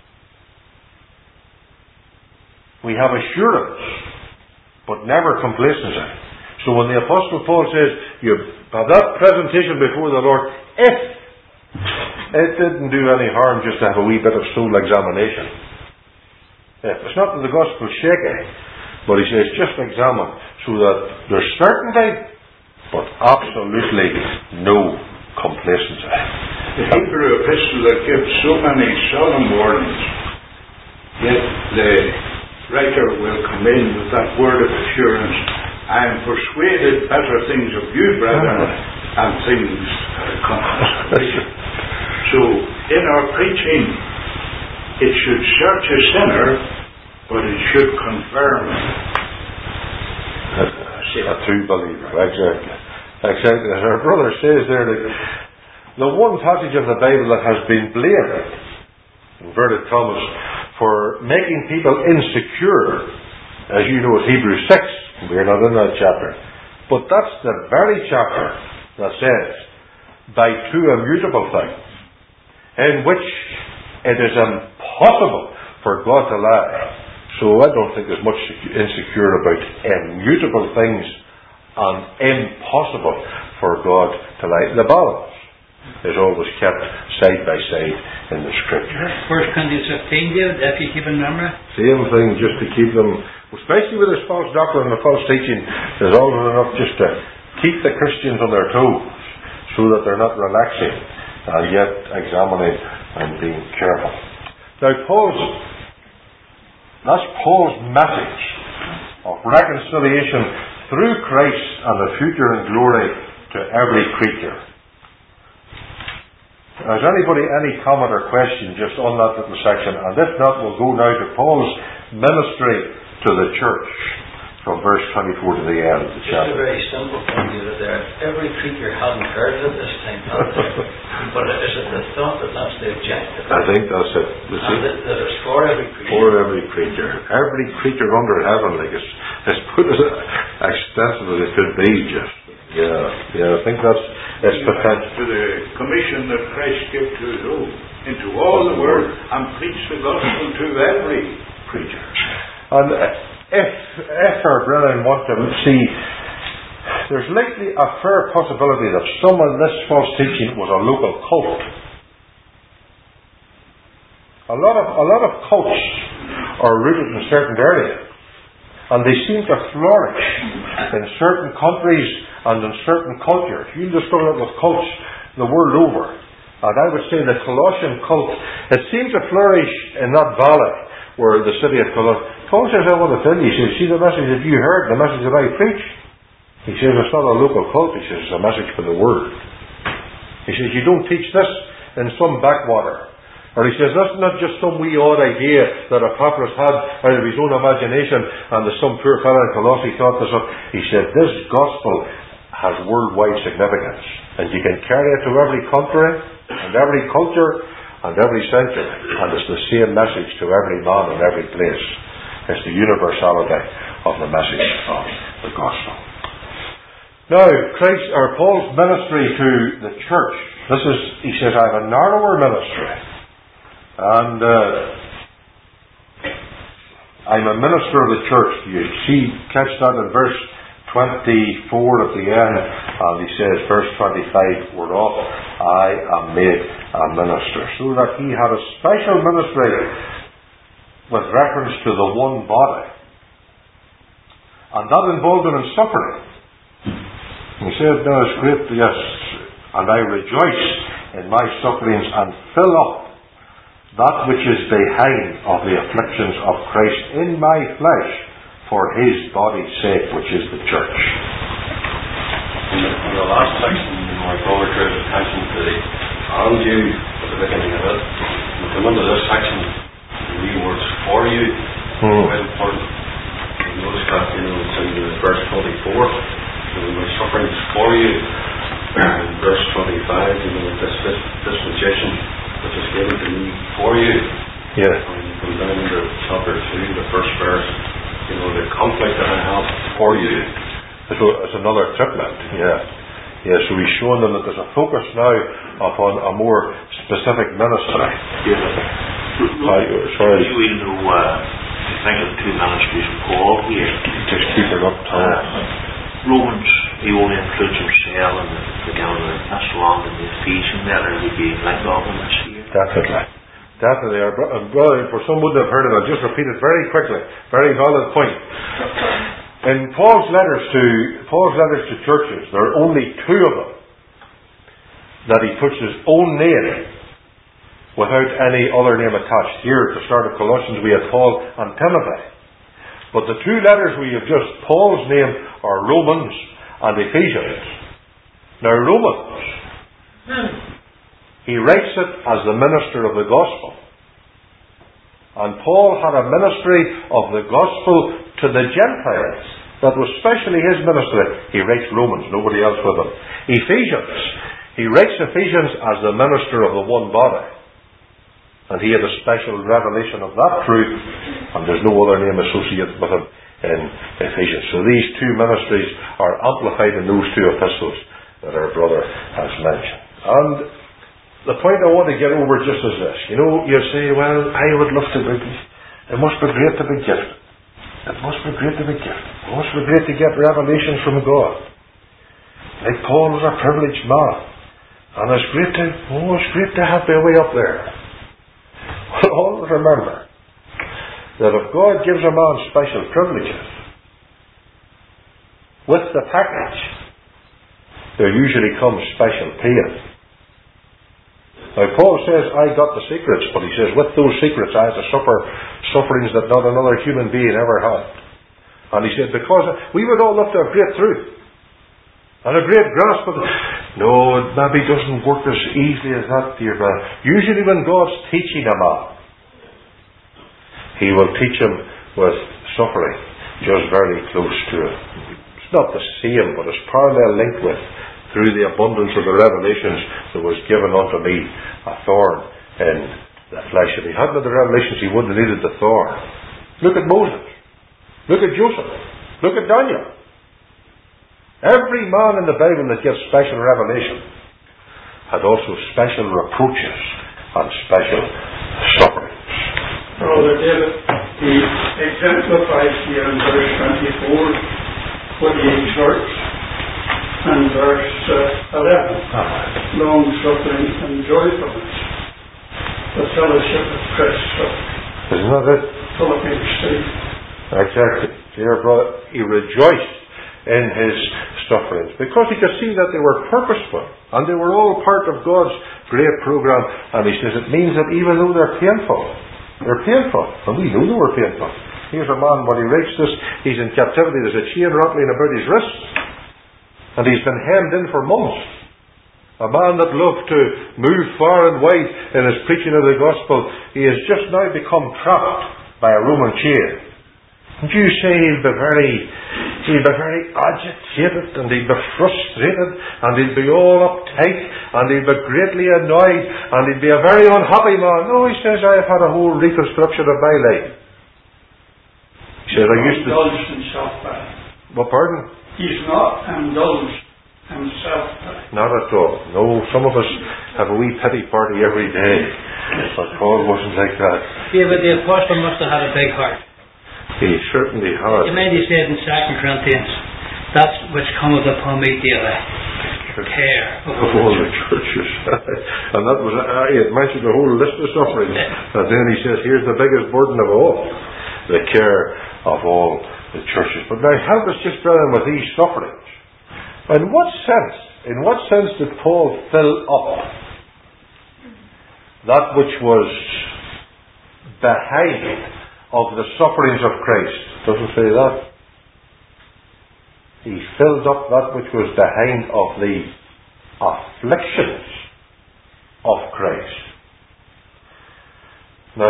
We have assurance, but never complacency. So when the Apostle Paul says, you have that presentation before the Lord, if it didn't do any harm just to have a wee bit of soul examination. It's not that the gospel's shaky, but he says just examine, so that there's certainty, but absolutely no complacency. The Hebrew epistle that gives so many solemn warnings, yet the writer will come in with that word of assurance. I am persuaded better things of you, brethren, and things accomplished. So, in our preaching, it should search a sinner, but it should confirm a true believer. Exactly. As our brother says there, the one passage of the Bible that has been blamed, inverted commas, for making people insecure, as you know, is Hebrews 6. We're not in that chapter. But that's the very chapter that says, by two immutable things, in which it is impossible for God to lie. So I don't think there's much insecure about immutable things and impossible for God to lie. The balance is always kept side by side in the Scripture. 1 Corinthians 15, David, if you keep in memory. Same thing, just to keep them, especially with this false doctrine and the false teaching, there's always enough just to keep the Christians on their toes, so that they're not relaxing, and yet examining and being careful. Now that's Paul's message of reconciliation through Christ and the future and glory to every creature. Now, has anybody any comment or question just on that little section? And if not, we'll go now to Paul's ministry to the church from verse 24 to the end of the chapter. Just a very simple thing there. Every creature hadn't heard it at this time, but is it the thought that that's the objective? I think that's it. That it's for every creature. For every creature. Every creature under heaven, like it's put as extensive as it could be, just. Yeah, I think that's potential. To the commission that Christ gave to his own, into all the world, and preach the gospel to every creature. And if our brethren want to see, there's likely a fair possibility that some of this false teaching was a local cult. A lot of cults are rooted in certain areas, and they seem to flourish in certain countries and in certain cultures. You can discover it with cults the world over. And I would say the Colossian cult, it seems to flourish in that valley where the city of Colossae. Paul says, I want to tell you, he says, see the message that you heard, the message that I preach. He says, it's not a local cult. He says, it's a message for the Word. He says, you don't teach this in some backwater. Or he says, that's not just some wee odd idea that Epaphras had out of his own imagination and that some poor fellow in Colossae thought this up. He said, this gospel has worldwide significance. And you can carry it to every country and every culture and every century. And it's the same message to every man in every place. It's the universality of the message of the gospel. Now, Paul's ministry to the church. He says, I have a narrower ministry. And I'm a minister of the church. You catch that in verse 24 at the end. And he says, verse 25, whereof I am made a minister. So that he had a special ministry with reference to the one body. And that involved him in suffering. He said, no, it's great, yes, and I rejoice in my sufferings and fill up that which is behind of the afflictions of Christ in my flesh for his body's sake, which is the church. In the last section, my brother drew his attention to the and you at the beginning of it. We come into this section, the wee words for you, quite important. You notice that, it's in verse 24, my sufferings for you. In verse 25, this dispensation which is given to me for you. Yeah. And you come down into chapter 2, the first verse, the conflict that I have for you. It's another triplet, Yeah, so he's showing them that there's a focus now upon a more specific ministry. Yeah. Sorry. You even know, think of two ministries of Paul here. Just keep it up, Tom. Romans, he only includes himself and the Thessalonian and the Ephesian letter would be linked up in this here. Definitely. Brother, for some wouldn't have heard it, I'll just repeat it very quickly. Very valid point. In Paul's letters to churches, there are only two of them that he puts his own name without any other name attached. Here at the start of Colossians we have Paul and Timothy. But the two letters we have just Paul's name are Romans and Ephesians. Now Romans, he writes it as the minister of the gospel. And Paul had a ministry of the gospel to the Gentiles. That was specially his ministry. He writes Romans, nobody else with him. Ephesians, he writes Ephesians as the minister of the one body. And he had a special revelation of that truth, and there's no other name associated with him in Ephesians. So these two ministries are amplified in those two epistles that our brother has mentioned. And the point I want to get over just is this. You say, well, I would love to be, it must be great to be gifted. It must be great to be gifted. It must be great to get revelations from God. Like Paul was a privileged man. And it's great to have their way up there. Well, always remember that if God gives a man special privileges, with the package, there usually comes special pain. Now Paul says, I got the secrets, but he says, with those secrets I had to suffer sufferings that not another human being ever had. And he said, because we would all love to have great truth and a great grasp of it. No, it maybe doesn't work as easily as that, dear brother. Usually when God's teaching a man, He will teach him with suffering just very close to it. It's not the same, but it's parallel linked with, through the abundance of the revelations, there was given unto me a thorn in the flesh. If he hadn't had the revelations, he wouldn't have needed the thorn. Look at Moses. Look at Joseph. Look at Daniel. Every man in the Bible that gets special revelation had also special reproaches and special sufferings. Brother David, he exemplifies here in verse 24 what he exhorts, and verse 11, long suffering and joyfulness, the fellowship of Christ. Isn't that it? Philippians 3. Exactly. Dear brother, he rejoiced in his sufferings because he could see that they were purposeful and they were all part of God's great program. And he says it means that even though they're painful, and we knew they were painful. Here's a man, when he writes this, he's in captivity, there's a chain rattling about his wrist, and he's been hemmed in for months. A man that loved to move far and wide in his preaching of the gospel, he has just now become trapped by a Roman chain. And you say he'll be very agitated, and he'll be frustrated, and he'll be all uptight, and he'll be greatly annoyed, and he'll be a very unhappy man. No, he says, I have had a whole reconstruction of my life. He says, I used to... indulged himself by. Well, pardon? He's not indulged himself by. Not at all. No, some of us have a wee pity party every day. But Paul wasn't like that. Yeah, but the apostle must have had a big heart. He certainly has. You might have said in 2 Corinthians, that which cometh upon me daily, care of all the churches. And that was, he had mentioned a whole list of sufferings. And then he says, here's the biggest burden of all, the care of all the churches. But now help us just, brethren, with these sufferings. In what sense did Paul fill up that which was behind of the sufferings of Christ? Doesn't say that. He filled up that which was behind of the afflictions of Christ. Now,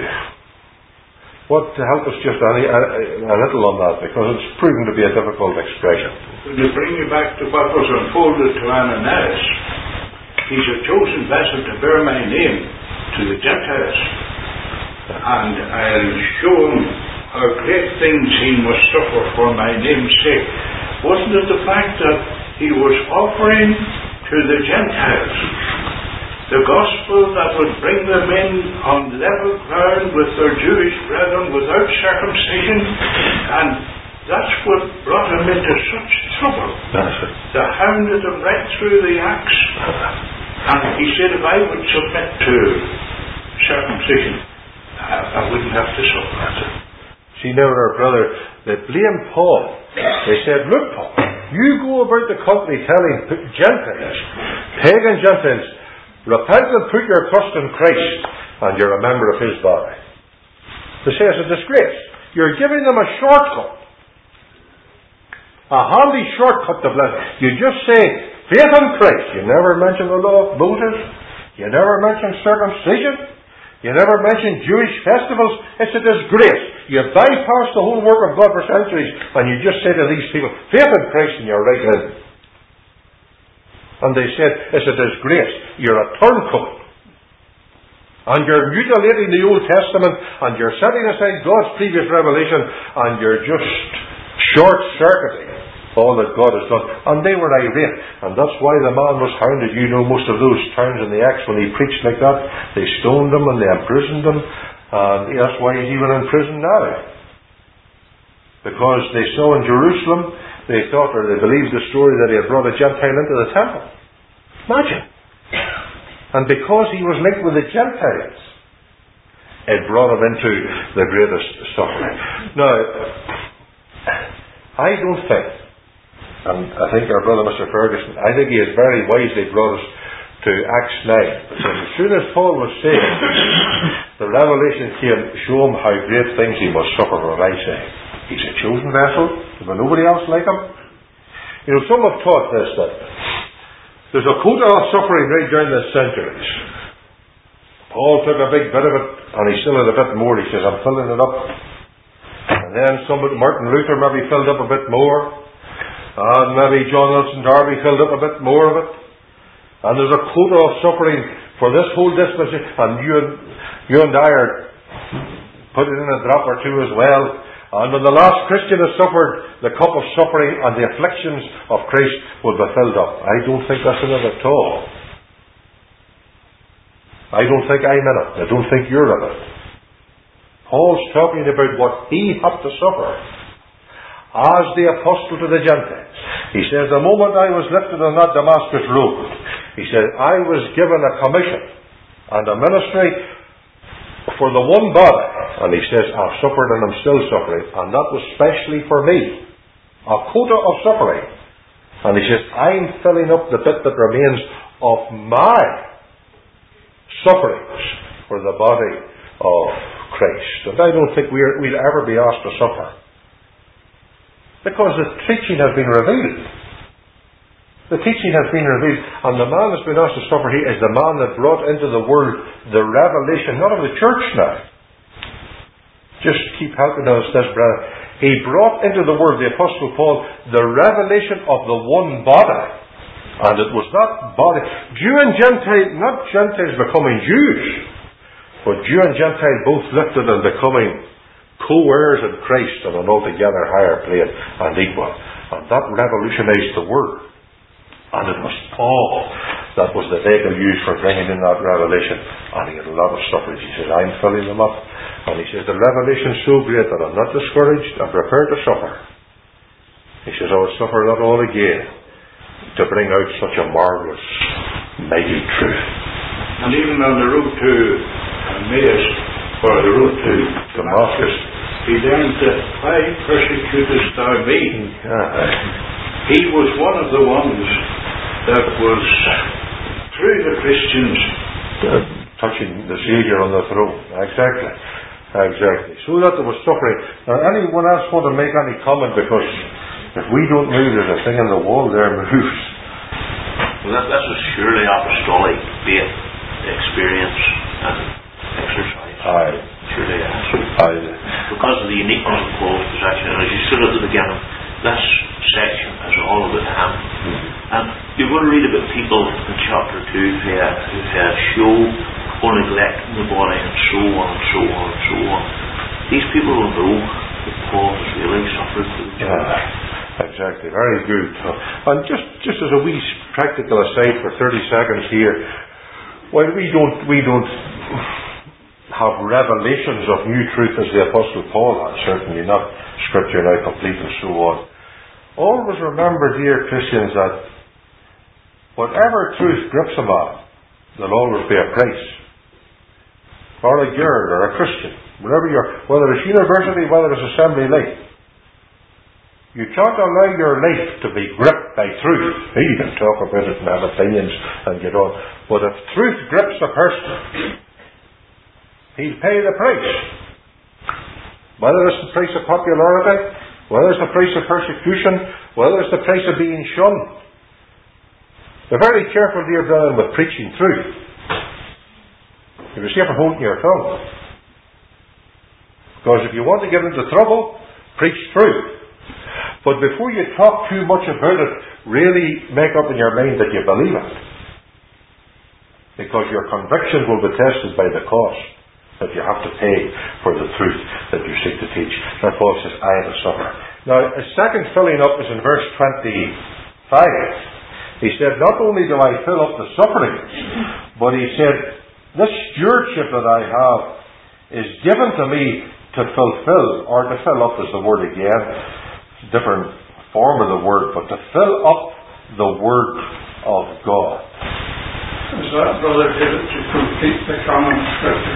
what to help us just a little on that, because it's proven to be a difficult expression. To bring you back to what was unfolded to Ananias, he's a chosen vessel to bear my name to the Gentiles. And I'll show him how great things he must suffer for my name's sake. Wasn't it the fact that he was offering to the Gentiles the gospel that would bring them in on level ground with their Jewish brethren without circumcision? And that's what brought him into such trouble. They hounded him right through the axe. And he said, if I would submit to circumcision, I wouldn't have to suffer. See now, our brother, they blamed Paul. They said, look, Paul, you go about the country telling Gentiles, pagan Gentiles, repent and put your trust in Christ, and you're a member of His body. They say it's a disgrace. You're giving them a shortcut. A handy shortcut to bless. You just say, faith in Christ. You never mention the law of Moses. You never mention circumcision. You never mention Jewish festivals. It's a disgrace. You bypass the whole work of God for centuries, and you just say to these people, faith in Christ, and you're right in. And they said, it's a disgrace. You're a turncoat. And you're mutilating the Old Testament, and you're setting aside God's previous revelation, and you're just short-circuiting all that God has done. And they were irate, and that's why the man was hounded. You know most of those towns in the Acts, when he preached like that, they stoned him and they imprisoned him, and that's why he's even in prison now. Because they saw in Jerusalem, they thought, or they believed the story that he had brought a Gentile into the temple. Imagine. And because he was linked with the Gentiles, it brought him into the greatest suffering. Now, I don't think, and I think our brother Mr. Ferguson, I think he has very wisely brought us to Acts 9. Because as soon as Paul was saved, the revelation came to show him how great things he must suffer for my sake. He He's a chosen vessel. There's nobody else like him. You know, some have taught this, that there's a quota of suffering right down the centuries. Paul took a big bit of it, and he still had a bit more. He says, I'm filling it up. And then Martin Luther maybe filled up a bit more. And maybe John Nelson Darby filled up a bit more of it. And there's a quota of suffering for this whole dispensation. And you and I are putting in a drop or two as well. And when the last Christian has suffered, the cup of suffering and the afflictions of Christ will be filled up. I don't think that's in it at all. I don't think I'm in it. I don't think you're in it. Paul's talking about what he had to suffer as the apostle to the Gentiles. He says, the moment I was lifted on that Damascus road, he said, I was given a commission and a ministry for the one body. And he says, I've suffered and I'm still suffering. And that was specially for me. A quota of suffering. And he says, I'm filling up the bit that remains of my sufferings for the body of Christ. And I don't think we'll ever be asked to suffer. Because the teaching has been revealed. The teaching has been revealed. And the man that's been asked to suffer here is the man that brought into the world the revelation, not of the church now. Just keep helping us this, brother. He brought into the world, the Apostle Paul, the revelation of the one body. And it was that body, Jew and Gentile, not Gentiles becoming Jews, but Jew and Gentile both lifted and becoming co-heirs in Christ on an altogether higher plane and equal. And that revolutionized the world. And it was Paul that was the vehicle used for bringing in that revelation. And he had a lot of suffering. He says, I'm filling them up. And he says, the revelation is so great that I'm not discouraged. I'm prepared to suffer. He says, I will suffer that all again to bring out such a marvellous, mighty truth. And even on the road to Emmaus, or the road to Damascus, he learned that why persecutest thou me? He was one of the ones that was, through the Christians, touching the Saviour on the throne. Exactly. So that there was suffering. Now, anyone else want to make any comment? Because if we don't move, there's a thing in the wall there moves. Well, that's a surely apostolic faith experience and exercise. Aye. Surely yes. Aye. Because of the uniqueness of Paul's possession. And as you stood at the beginning, this section is all about him. And you're going to read about people in chapter 2 who had show or neglecting the body and so on and so on and so on. These people will know that Paul has really suffered for the church. Exactly, very good. And just as a wee practical aside for 30 seconds here, while we don't have revelations of new truth as the Apostle Paul had, certainly not Scripture now complete and so on. Always remember, dear Christians, that whatever truth grips a man, there'll always be a price. Or a girl, or a Christian, whether it's university, whether it's assembly life. You can't allow your life to be gripped by truth. You can talk about it and have opinions and get on. But if truth grips a person, he'll pay the price. Whether it's the price of popularity, whether it's the price of persecution, whether it's the price of being shunned. Be very careful, dear brethren, with preaching truth. You must be careful holding your tongue. Because if you want to get into trouble, preach truth. But before you talk too much about it, really make up in your mind that you believe it. Because your convictions will be tested by the cost that you have to pay for the truth that you seek to teach. And Paul says, I am a sufferer. Now, a second filling up is in verse 25. He said, not only do I fill up the sufferings, but he said, this stewardship that I have is given to me to fulfill, or to fill up is the word again, different form of the word, but to fill up the word of God. Is that, brother, to complete the canon of Scripture?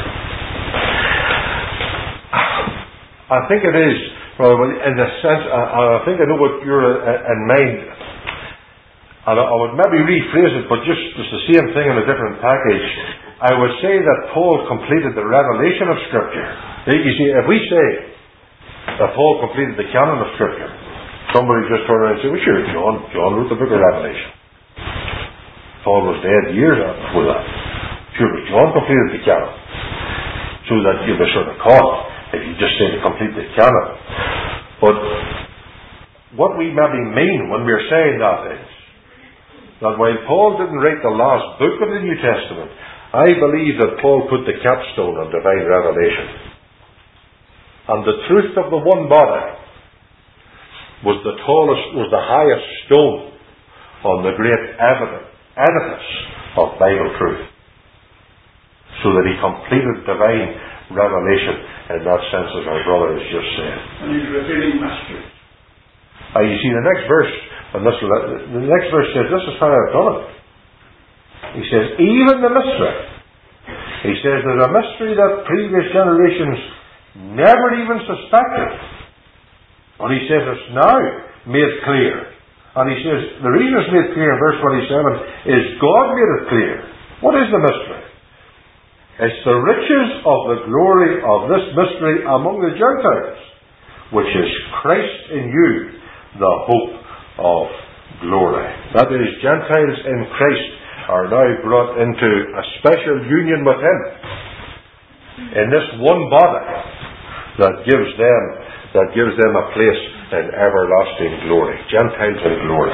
I think it is. Well, in the sense, I think I know what you're in mind. And I would maybe rephrase it, but just it's the same thing in a different package. I would say that Paul completed the revelation of Scripture. You see, if we say, that Paul completed the canon of Scripture. Somebody just turned around and said, well, sure, John wrote the book of Revelation. Paul was dead years before that. Surely John completed the canon. So that you'd be sort of caught if you just say to complete the canon. But what we maybe mean when we're saying that is that while Paul didn't write the last book of the New Testament, I believe that Paul put the capstone on divine revelation. And the truth of the one body was the highest stone on the great edifice of Bible truth. So that he completed divine revelation in that sense, as our brother has just said. And he's revealing mysteries. You see the next verse, the next verse says, this is how I've done it. He says, even the mystery. He says, there's a mystery that previous generations never even suspected. And he says it's now made clear. And he says, the reason it's made clear in verse 27 is God made it clear. What is the mystery? It's the riches of the glory of this mystery among the Gentiles, which is Christ in you, the hope of glory. That is, Gentiles in Christ are now brought into a special union with Him in this one body that gives them a place in everlasting glory. Gentiles in glory.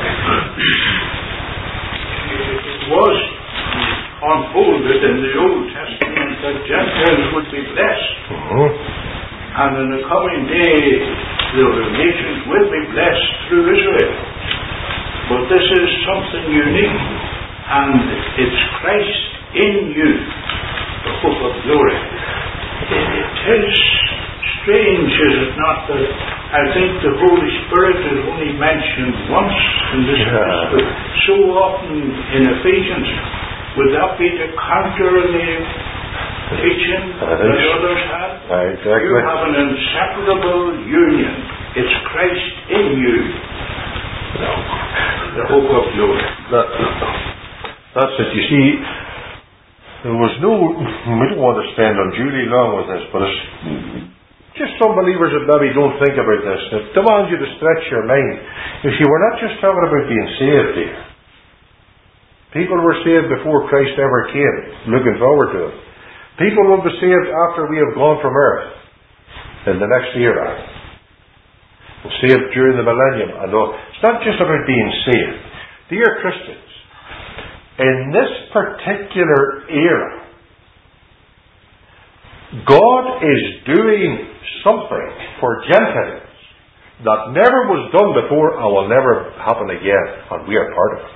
It was unfolded in the Old Testament that Gentiles would be blessed. And in the coming day, the nations will be blessed through Israel. But this is something unique, and it's Christ in you, the hope of glory. It is strange, is it not, that I think the Holy Spirit is only mentioned once in this epistle, so often in Ephesians. Would that be to counter the teaching that others have? Exactly. You have an inseparable union. It's Christ in you, the hope of glory. That's it. You see, there was no, we don't want to spend unduly long with this, but it's just some believers that maybe don't think about this. It demands you to stretch your mind. You see, we're not just talking about being saved here. People were saved before Christ ever came, looking forward to it. People will be saved after we have gone from earth in the next era. Saved during the millennium. And it's not just about being saved. Dear Christians, in this particular era, God is doing something for Gentiles that never was done before and will never happen again, and we are part of it.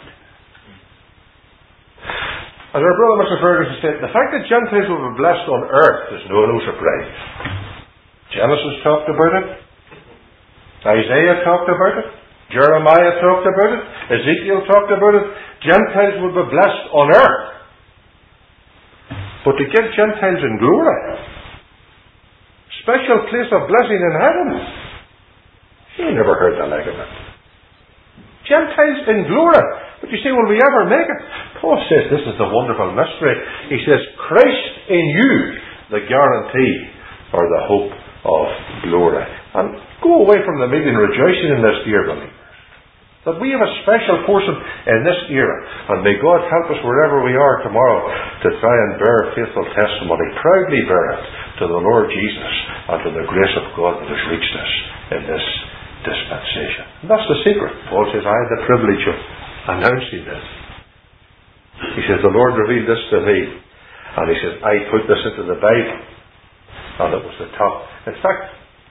As our brother Mr. Ferguson said, the fact that Gentiles will be blessed on earth is no surprise. Genesis talked about it. Isaiah talked about it. Jeremiah talked about it. Ezekiel talked about it. Gentiles will be blessed on earth. But to give Gentiles in glory, special place of blessing in heaven, you never heard the like of it. Gentiles in glory. But you say, will we ever make it? Paul says this is the wonderful mystery. He says, Christ in you, the guarantee or the hope of glory. And go away from the meeting rejoicing in this, dear believers, that we have a special portion in this era. And may God help us wherever we are tomorrow to try and bear faithful testimony, proudly bear it to the Lord Jesus and to the grace of God that has reached us in this dispensation. And that's the secret. Paul says, I had the privilege of announcing this. He says, the Lord revealed this to me. And he says, I put this into the Bible. And it was the top. In fact,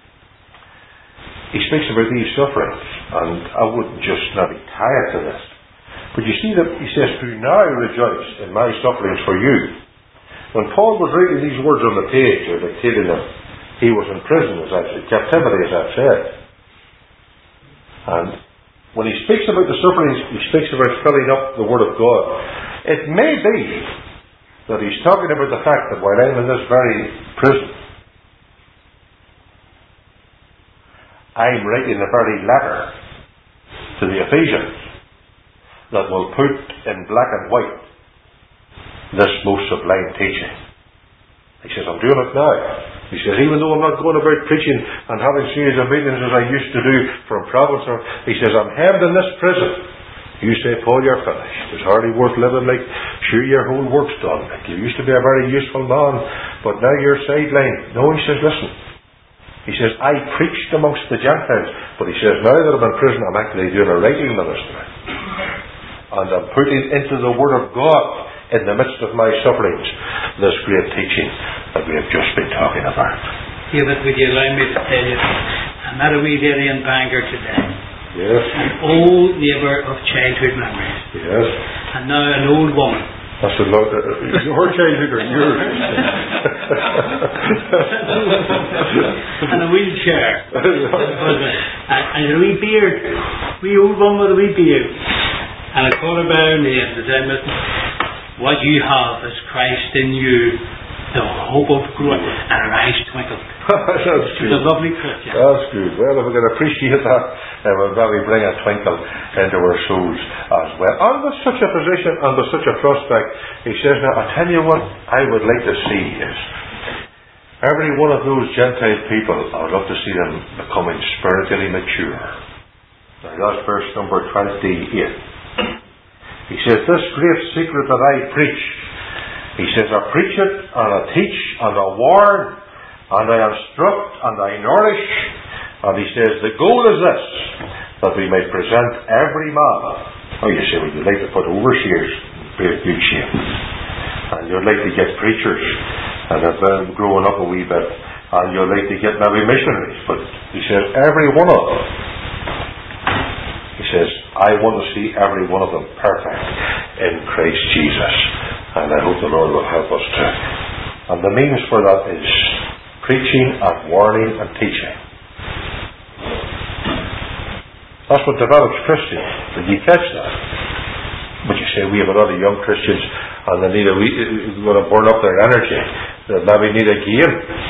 he speaks about these sufferings. And I wouldn't just maybe tie it to this. But you see that he says, who now rejoice in my sufferings for you. When Paul was writing these words on the page, or dictating them, he was in prison, as I've said, captivity, as I've said. And when he speaks about the sufferings, he speaks about filling up the Word of God. It may be that he's talking about the fact that while I'm in this very prison, I'm writing the very letter to the Ephesians that will put in black and white this most sublime teaching. He says, I'm doing it now. He says, even though I'm not going about preaching and having series of meetings as I used to do from province, he says, I'm hemmed in this prison. You say, Paul, you're finished. It's hardly worth living. Like, sure, your whole work's done. Like, you used to be a very useful man, but now you're sidelined. No, he says, listen. He says, I preached amongst the Gentiles, but he says, now that I'm in prison, I'm actually doing a writing ministry. And I'm putting into the Word of God, in the midst of my sufferings, this great teaching that we have just been talking about. David, would you allow me to tell you, I met a wee lady in Bangor today. Yes. An old neighbour of childhood memories. Yes. And now an old woman. I said, look, your childhood or yours? And a wheelchair. And a wee beard. Wee old woman with a wee beard. And I called her by her name and said, what you have is Christ in you, the hope of glory. And her eyes twinkled. She's a lovely Christian. That's good. Well, if we can appreciate that, we'll probably bring a twinkle into our souls as well. And with such a position and with such a prospect, he says, now, I tell you what I would like to see is every one of those Gentile people, I would love to see them becoming spiritually mature. Now, that's verse number 28. He says, this great secret that I preach, he says, I preach it, and I teach, and I warn, and I instruct, and I nourish. And he says, the goal is this, that we may present every man. Oh, you say, well, you'd like to put overseers in good shape. And you'd like to get preachers, and have them growing up a wee bit. And you'd like to get maybe missionaries. But he says, every one of them. He says, I want to see every one of them perfect in Christ Jesus. And I hope the Lord will help us to. And the means for that is preaching and warning and teaching. That's what develops Christians. Did you catch that? But you say, we have a lot of young Christians and they need going to burn up their energy. They maybe need a game.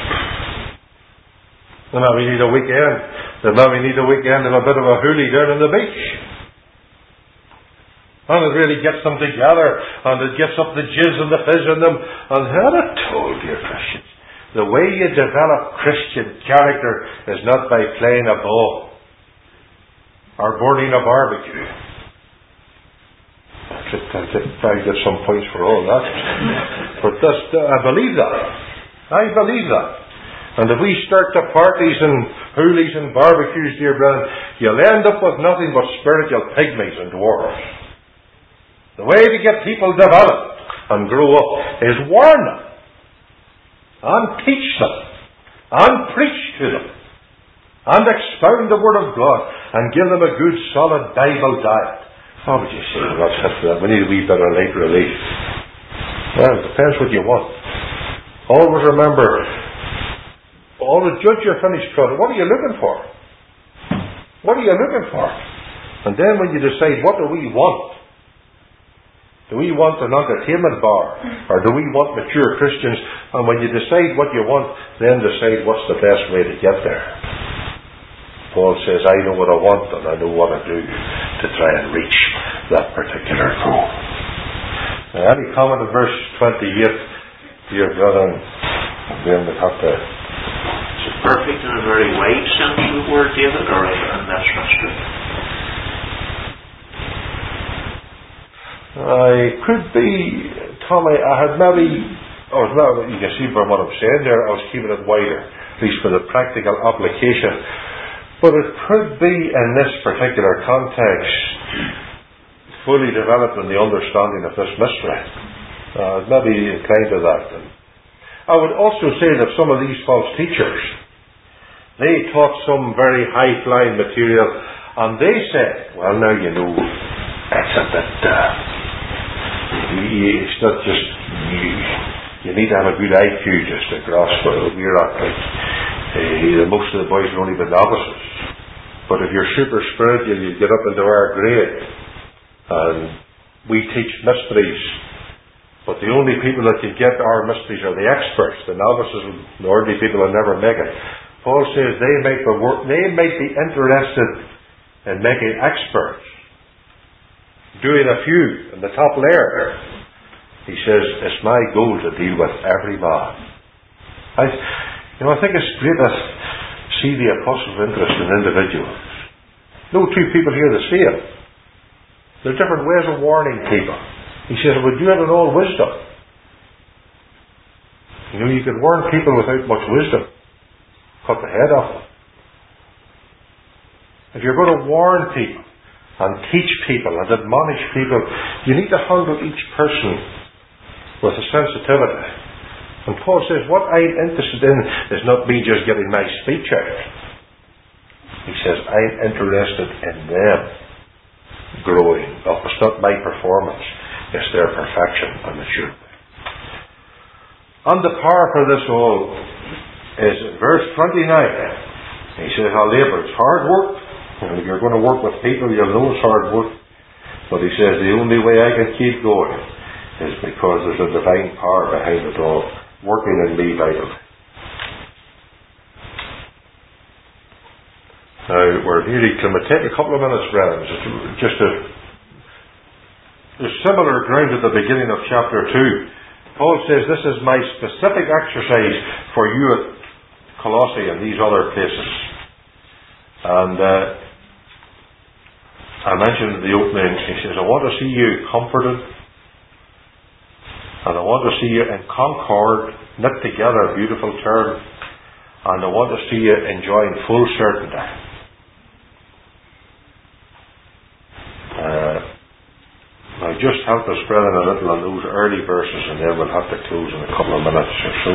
They maybe need a weekend. They maybe need a weekend of a bit of a hoolie down on the beach. And it really gets them together, and it gets up the jizz and the fizz in them. And how I told you, Christians, the way you develop Christian character is not by playing a ball or burning a barbecue. I get some points for all that. But I believe that. I believe that. And if we start the parties and hoolies and barbecues, dear brethren, you'll end up with nothing but spiritual pygmies and dwarfs. The way to get people developed and grow up is warn them and teach them and preach to them and expound the Word of God and give them a good solid Bible diet. How would you say, well, that's it for that? We need a wee bit of light relief. Well, it depends what you want. Always remember, always judge your finished product. What are you looking for? What are you looking for? And then when you decide, what do we want? Do we want an entertainment bar? Or do we want mature Christians? And when you decide what you want, then decide what's the best way to get there. Paul says, I know what I want and I know what I do to try and reach that particular goal. Now, any comment on verse 28, dear brother? Then we have to... Is it perfect in a very wide sense of the word, David, or in this respect? I could be, Tommy, you can see from what I'm saying there, I was keeping it wider, at least for the practical application. But it could be, in this particular context, fully developed in the understanding of this mystery. Maybe inclined to that. And I would also say that some of these false teachers, they taught some very high-flying material, and they said, well, now you know, it's a bit... it's not just you need to have a good IQ just to grasp what we're at. Most of the boys are only been novices, but if you're super spiritual, you get up into our grade, and we teach mysteries. But the only people that can get our mysteries are the experts. The novices and the ordinary people will never make it. Paul says they might be interested in making experts, doing a few in the top layer. He says, it's my goal to deal with every man. You know, I think it's great to see the apostle's interest in individuals. No two people here the same. There are different ways of warning people. He says, "Would you have in all wisdom?" You know, you could warn people without much wisdom. Cut the head off them. If you're going to warn people and teach people and admonish people, you need to handle each person with a sensitivity. And Paul says, what I'm interested in is not me just getting my speech out. He says, I'm interested in them growing up. It's not my performance, it's their perfection and maturity. And the power for this all is in verse 29. He says, I'll labour. It's hard work. And if you're going to work with people, you'll know it's hard work. But he says, the only way I can keep going is because there's a divine power behind it all, working in me vitally. Now, can we take a couple of minutes, brethren, just to... There's similar ground at the beginning of chapter 2. Paul says, this is my specific exercise for you at Colossae and these other places. And I mentioned in the opening, he says, I want to see you comforted, and I want to see you in concord, knit together, a beautiful term, and I want to see you enjoying full certainty. Now just help us, brethren, a little on those early verses, and then we'll have to close in a couple of minutes or so.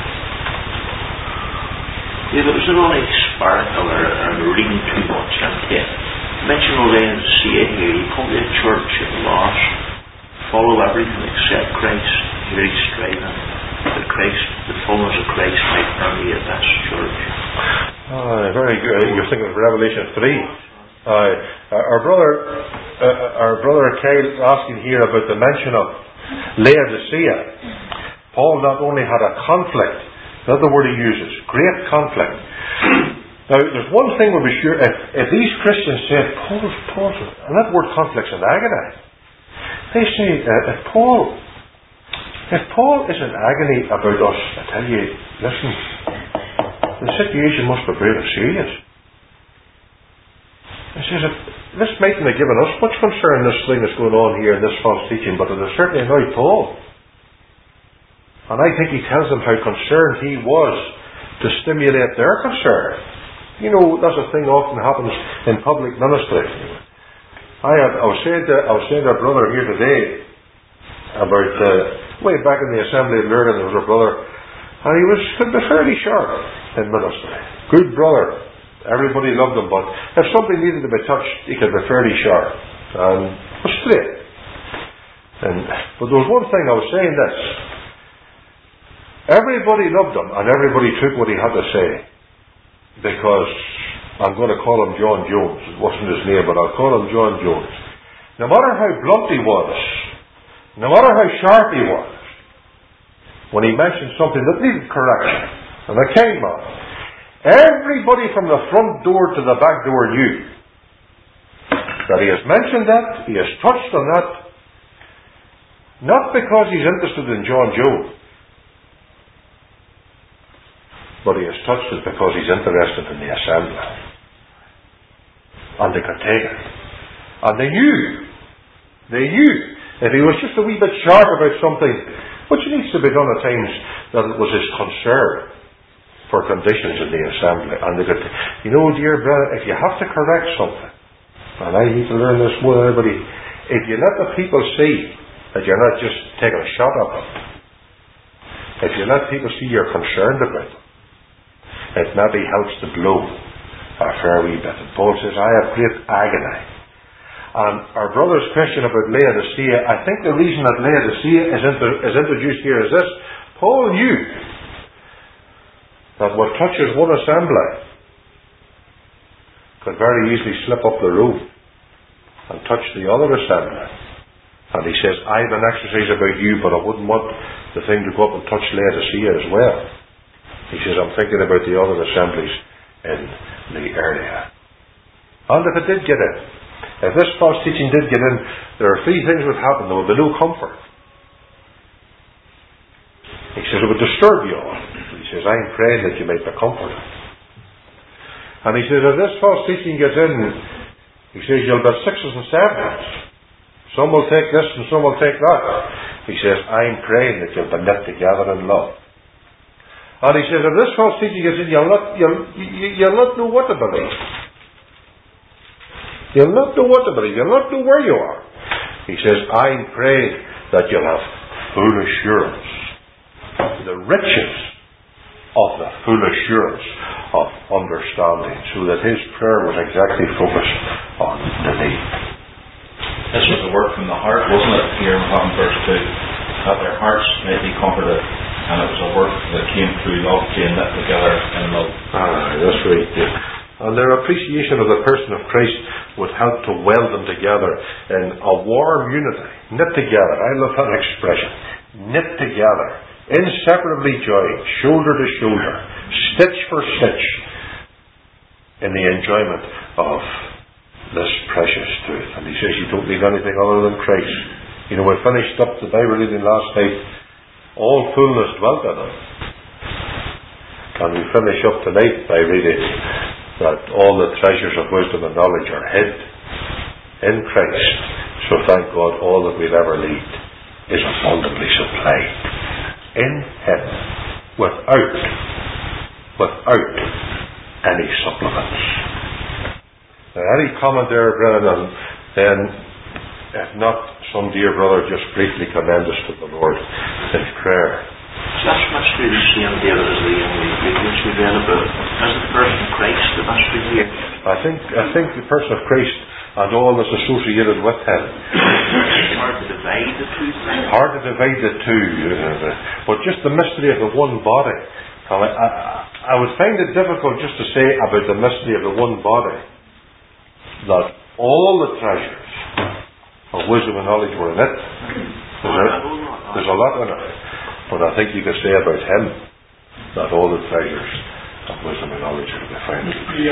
Yeah, but is it only spiritual or reading too much? Mention Laodicea here, you come to a church at loss, follow everything except Christ, here he's striving that Christ, the fullness of Christ might permeate this church. Very good. You're thinking of Revelation 3. Our brother Kyle is asking here about the mention of Laodicea. Paul not only had a conflict, that's the word he uses, great conflict. Now, there's one thing we'll be sure, if these Christians say, Paul's, and that word conflict's an agony. They say, if Paul is in agony about us, I tell you, listen, the situation must be very serious. He says, this mightn't have given us much concern, this thing that's going on here in this false teaching, but it has certainly annoyed Paul. And I think he tells them how concerned he was to stimulate their concern. You know, that's a thing often happens in public ministry. I was saying to a brother here today about way back in the Assembly of Lurgan, there was a brother, and he could be fairly sharp in ministry. Good brother. Everybody loved him, but if something needed to be touched, he could be fairly sharp and was straight. But there was one thing, I was saying this. Everybody loved him and everybody took what he had to say, because I'm going to call him John Jones. It wasn't his name, but I'll call him John Jones. No matter how blunt he was, no matter how sharp he was, when he mentioned something that needed correction, and it came up, everybody from the front door to the back door knew that he has mentioned that, he has touched on that, not because he's interested in John Jones, but he has touched it because he's interested in the assembly. And they could take it. And they knew. If he was just a wee bit sharp about something, which needs to be done at times, that it was his concern for conditions in the assembly. And they could, you know, dear brother, if you have to correct something, and I need to learn this more than everybody, if you let the people see that you're not just taking a shot at them, if you let people see you're concerned about them, it maybe helps to blow a fair wee bit. And Paul says, I have great agony. And our brother's question about Laodicea, I think the reason that Laodicea is introduced here is this. Paul knew that what touches one assembly could very easily slip up the road and touch the other assembly. And he says, I have an exercise about you, but I wouldn't want the thing to go up and touch Laodicea as well. He says, I'm thinking about the other assemblies in the area. And if it did get in, if this false teaching did get in, there are three things would happen. There would be no comfort. He says, it would disturb you all. He says, I'm praying that you might be comforted. And he says, if this false teaching gets in, he says, you'll be sixes and sevens. Some will take this and some will take that. He says, I'm praying that you'll be knit together in love. And he says, if this false teaching gets in, you'll not know what to believe. You'll not know what to believe. You'll not know where you are. He says, I'm praying that you'll have full assurance. The riches of the full assurance of understanding. So that his prayer was exactly focused on the need. This was a word from the heart, wasn't it? Here in verse 2. That their hearts might be comforted. And it was a work that came through love, being knit together in love. That's right. Yeah. And their appreciation of the person of Christ would help to weld them together in a warm unity. Knit together. I love that expression. Knit together. Inseparably joined. Shoulder to shoulder. Stitch for stitch. In the enjoyment of this precious truth. And he says you don't need anything other than Christ. You know, we finished up the Bible reading last night. All fullness dwelt in him. Can we finish up tonight by reading that all the treasures of wisdom and knowledge are hid in Christ? So thank God all that we'll ever need is abundantly supplied in Him without any supplements. Now, any comment there, brethren, and then if not, some dear brother just briefly commend us to the Lord in prayer. That must be the same, David, as the young previous we read about. As the person of Christ, it must be here. I think the person of Christ and all that's associated with him. It's hard to divide the two. Hard to divide the two. But just the mystery of the one body. I would find it difficult just to say about the mystery of the one body that all the treasures of wisdom and knowledge were in it. There's a lot in it. But I think you could say about him that all the treasures of wisdom and knowledge are to be found.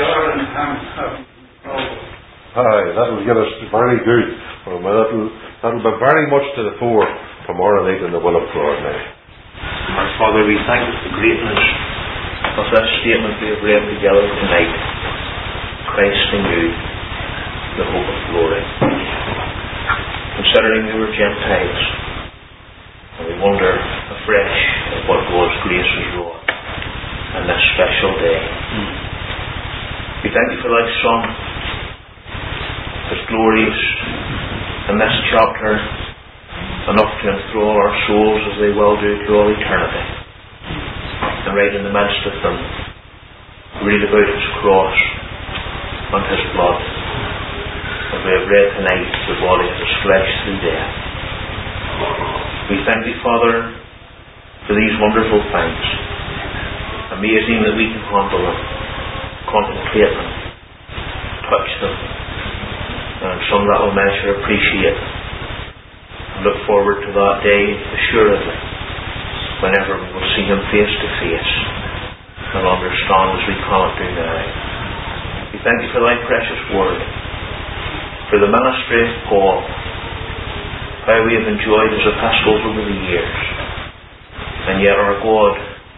That'll get us very good. That'll be very much to the fore tomorrow night in the will of God now. Our Father, we thank you for the greatness of this statement we have read together tonight. Christ in you, the hope of glory. Considering we were Gentiles, and we wonder afresh at what God's grace has wrought on this special day. We thank you for thy Son, his glories in this chapter, enough to enthrall our souls as they will do to all eternity. And right in the midst of them, read about his cross and his blood. As we have read tonight, the body of his flesh through death. We thank thee, Father, for these wonderful things. Amazing that we can handle them, contemplate them, touch them, and in some little measure appreciate them. And look forward to that day, assuredly, whenever we will see him face to face and understand as we cannot do now. We thank you for thy precious word. For the ministry of Paul, how we have enjoyed his epistles over the years. And yet our God,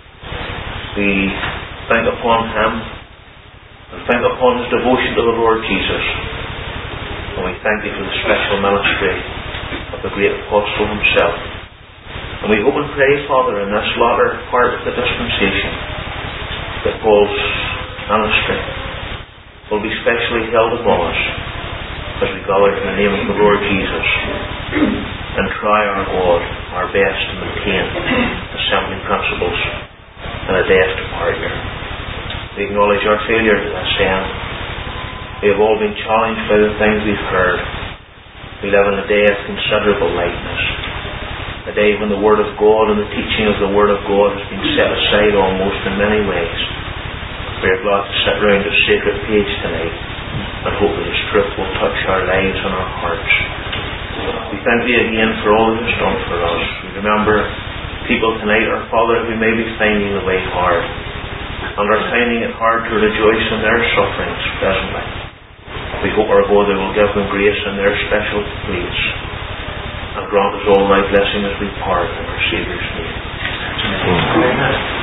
we think upon him and think upon his devotion to the Lord Jesus. And we thank you for the special ministry of the great apostle himself. And we hope and pray, Father, in this latter part of the dispensation, that Paul's ministry will be specially held among us as we gather in the name of the Lord Jesus and try our God our best to maintain assembly principles and a death to partner. We acknowledge our failure to this end. We have all been challenged by the things we've heard. We live in a day of considerable lightness, a day when the Word of God and the teaching of the Word of God has been set aside almost in many ways. We are glad to sit round a sacred page tonight and hope that His truth will touch our lives and our hearts. We thank Thee again for all that Has done for us. We remember people tonight, our Father, who may be finding the way hard and are finding it hard to rejoice in their sufferings presently. We hope, our God, Thou will give them grace in their special place and grant us all Thy blessing as we part in our Saviour's name. Amen.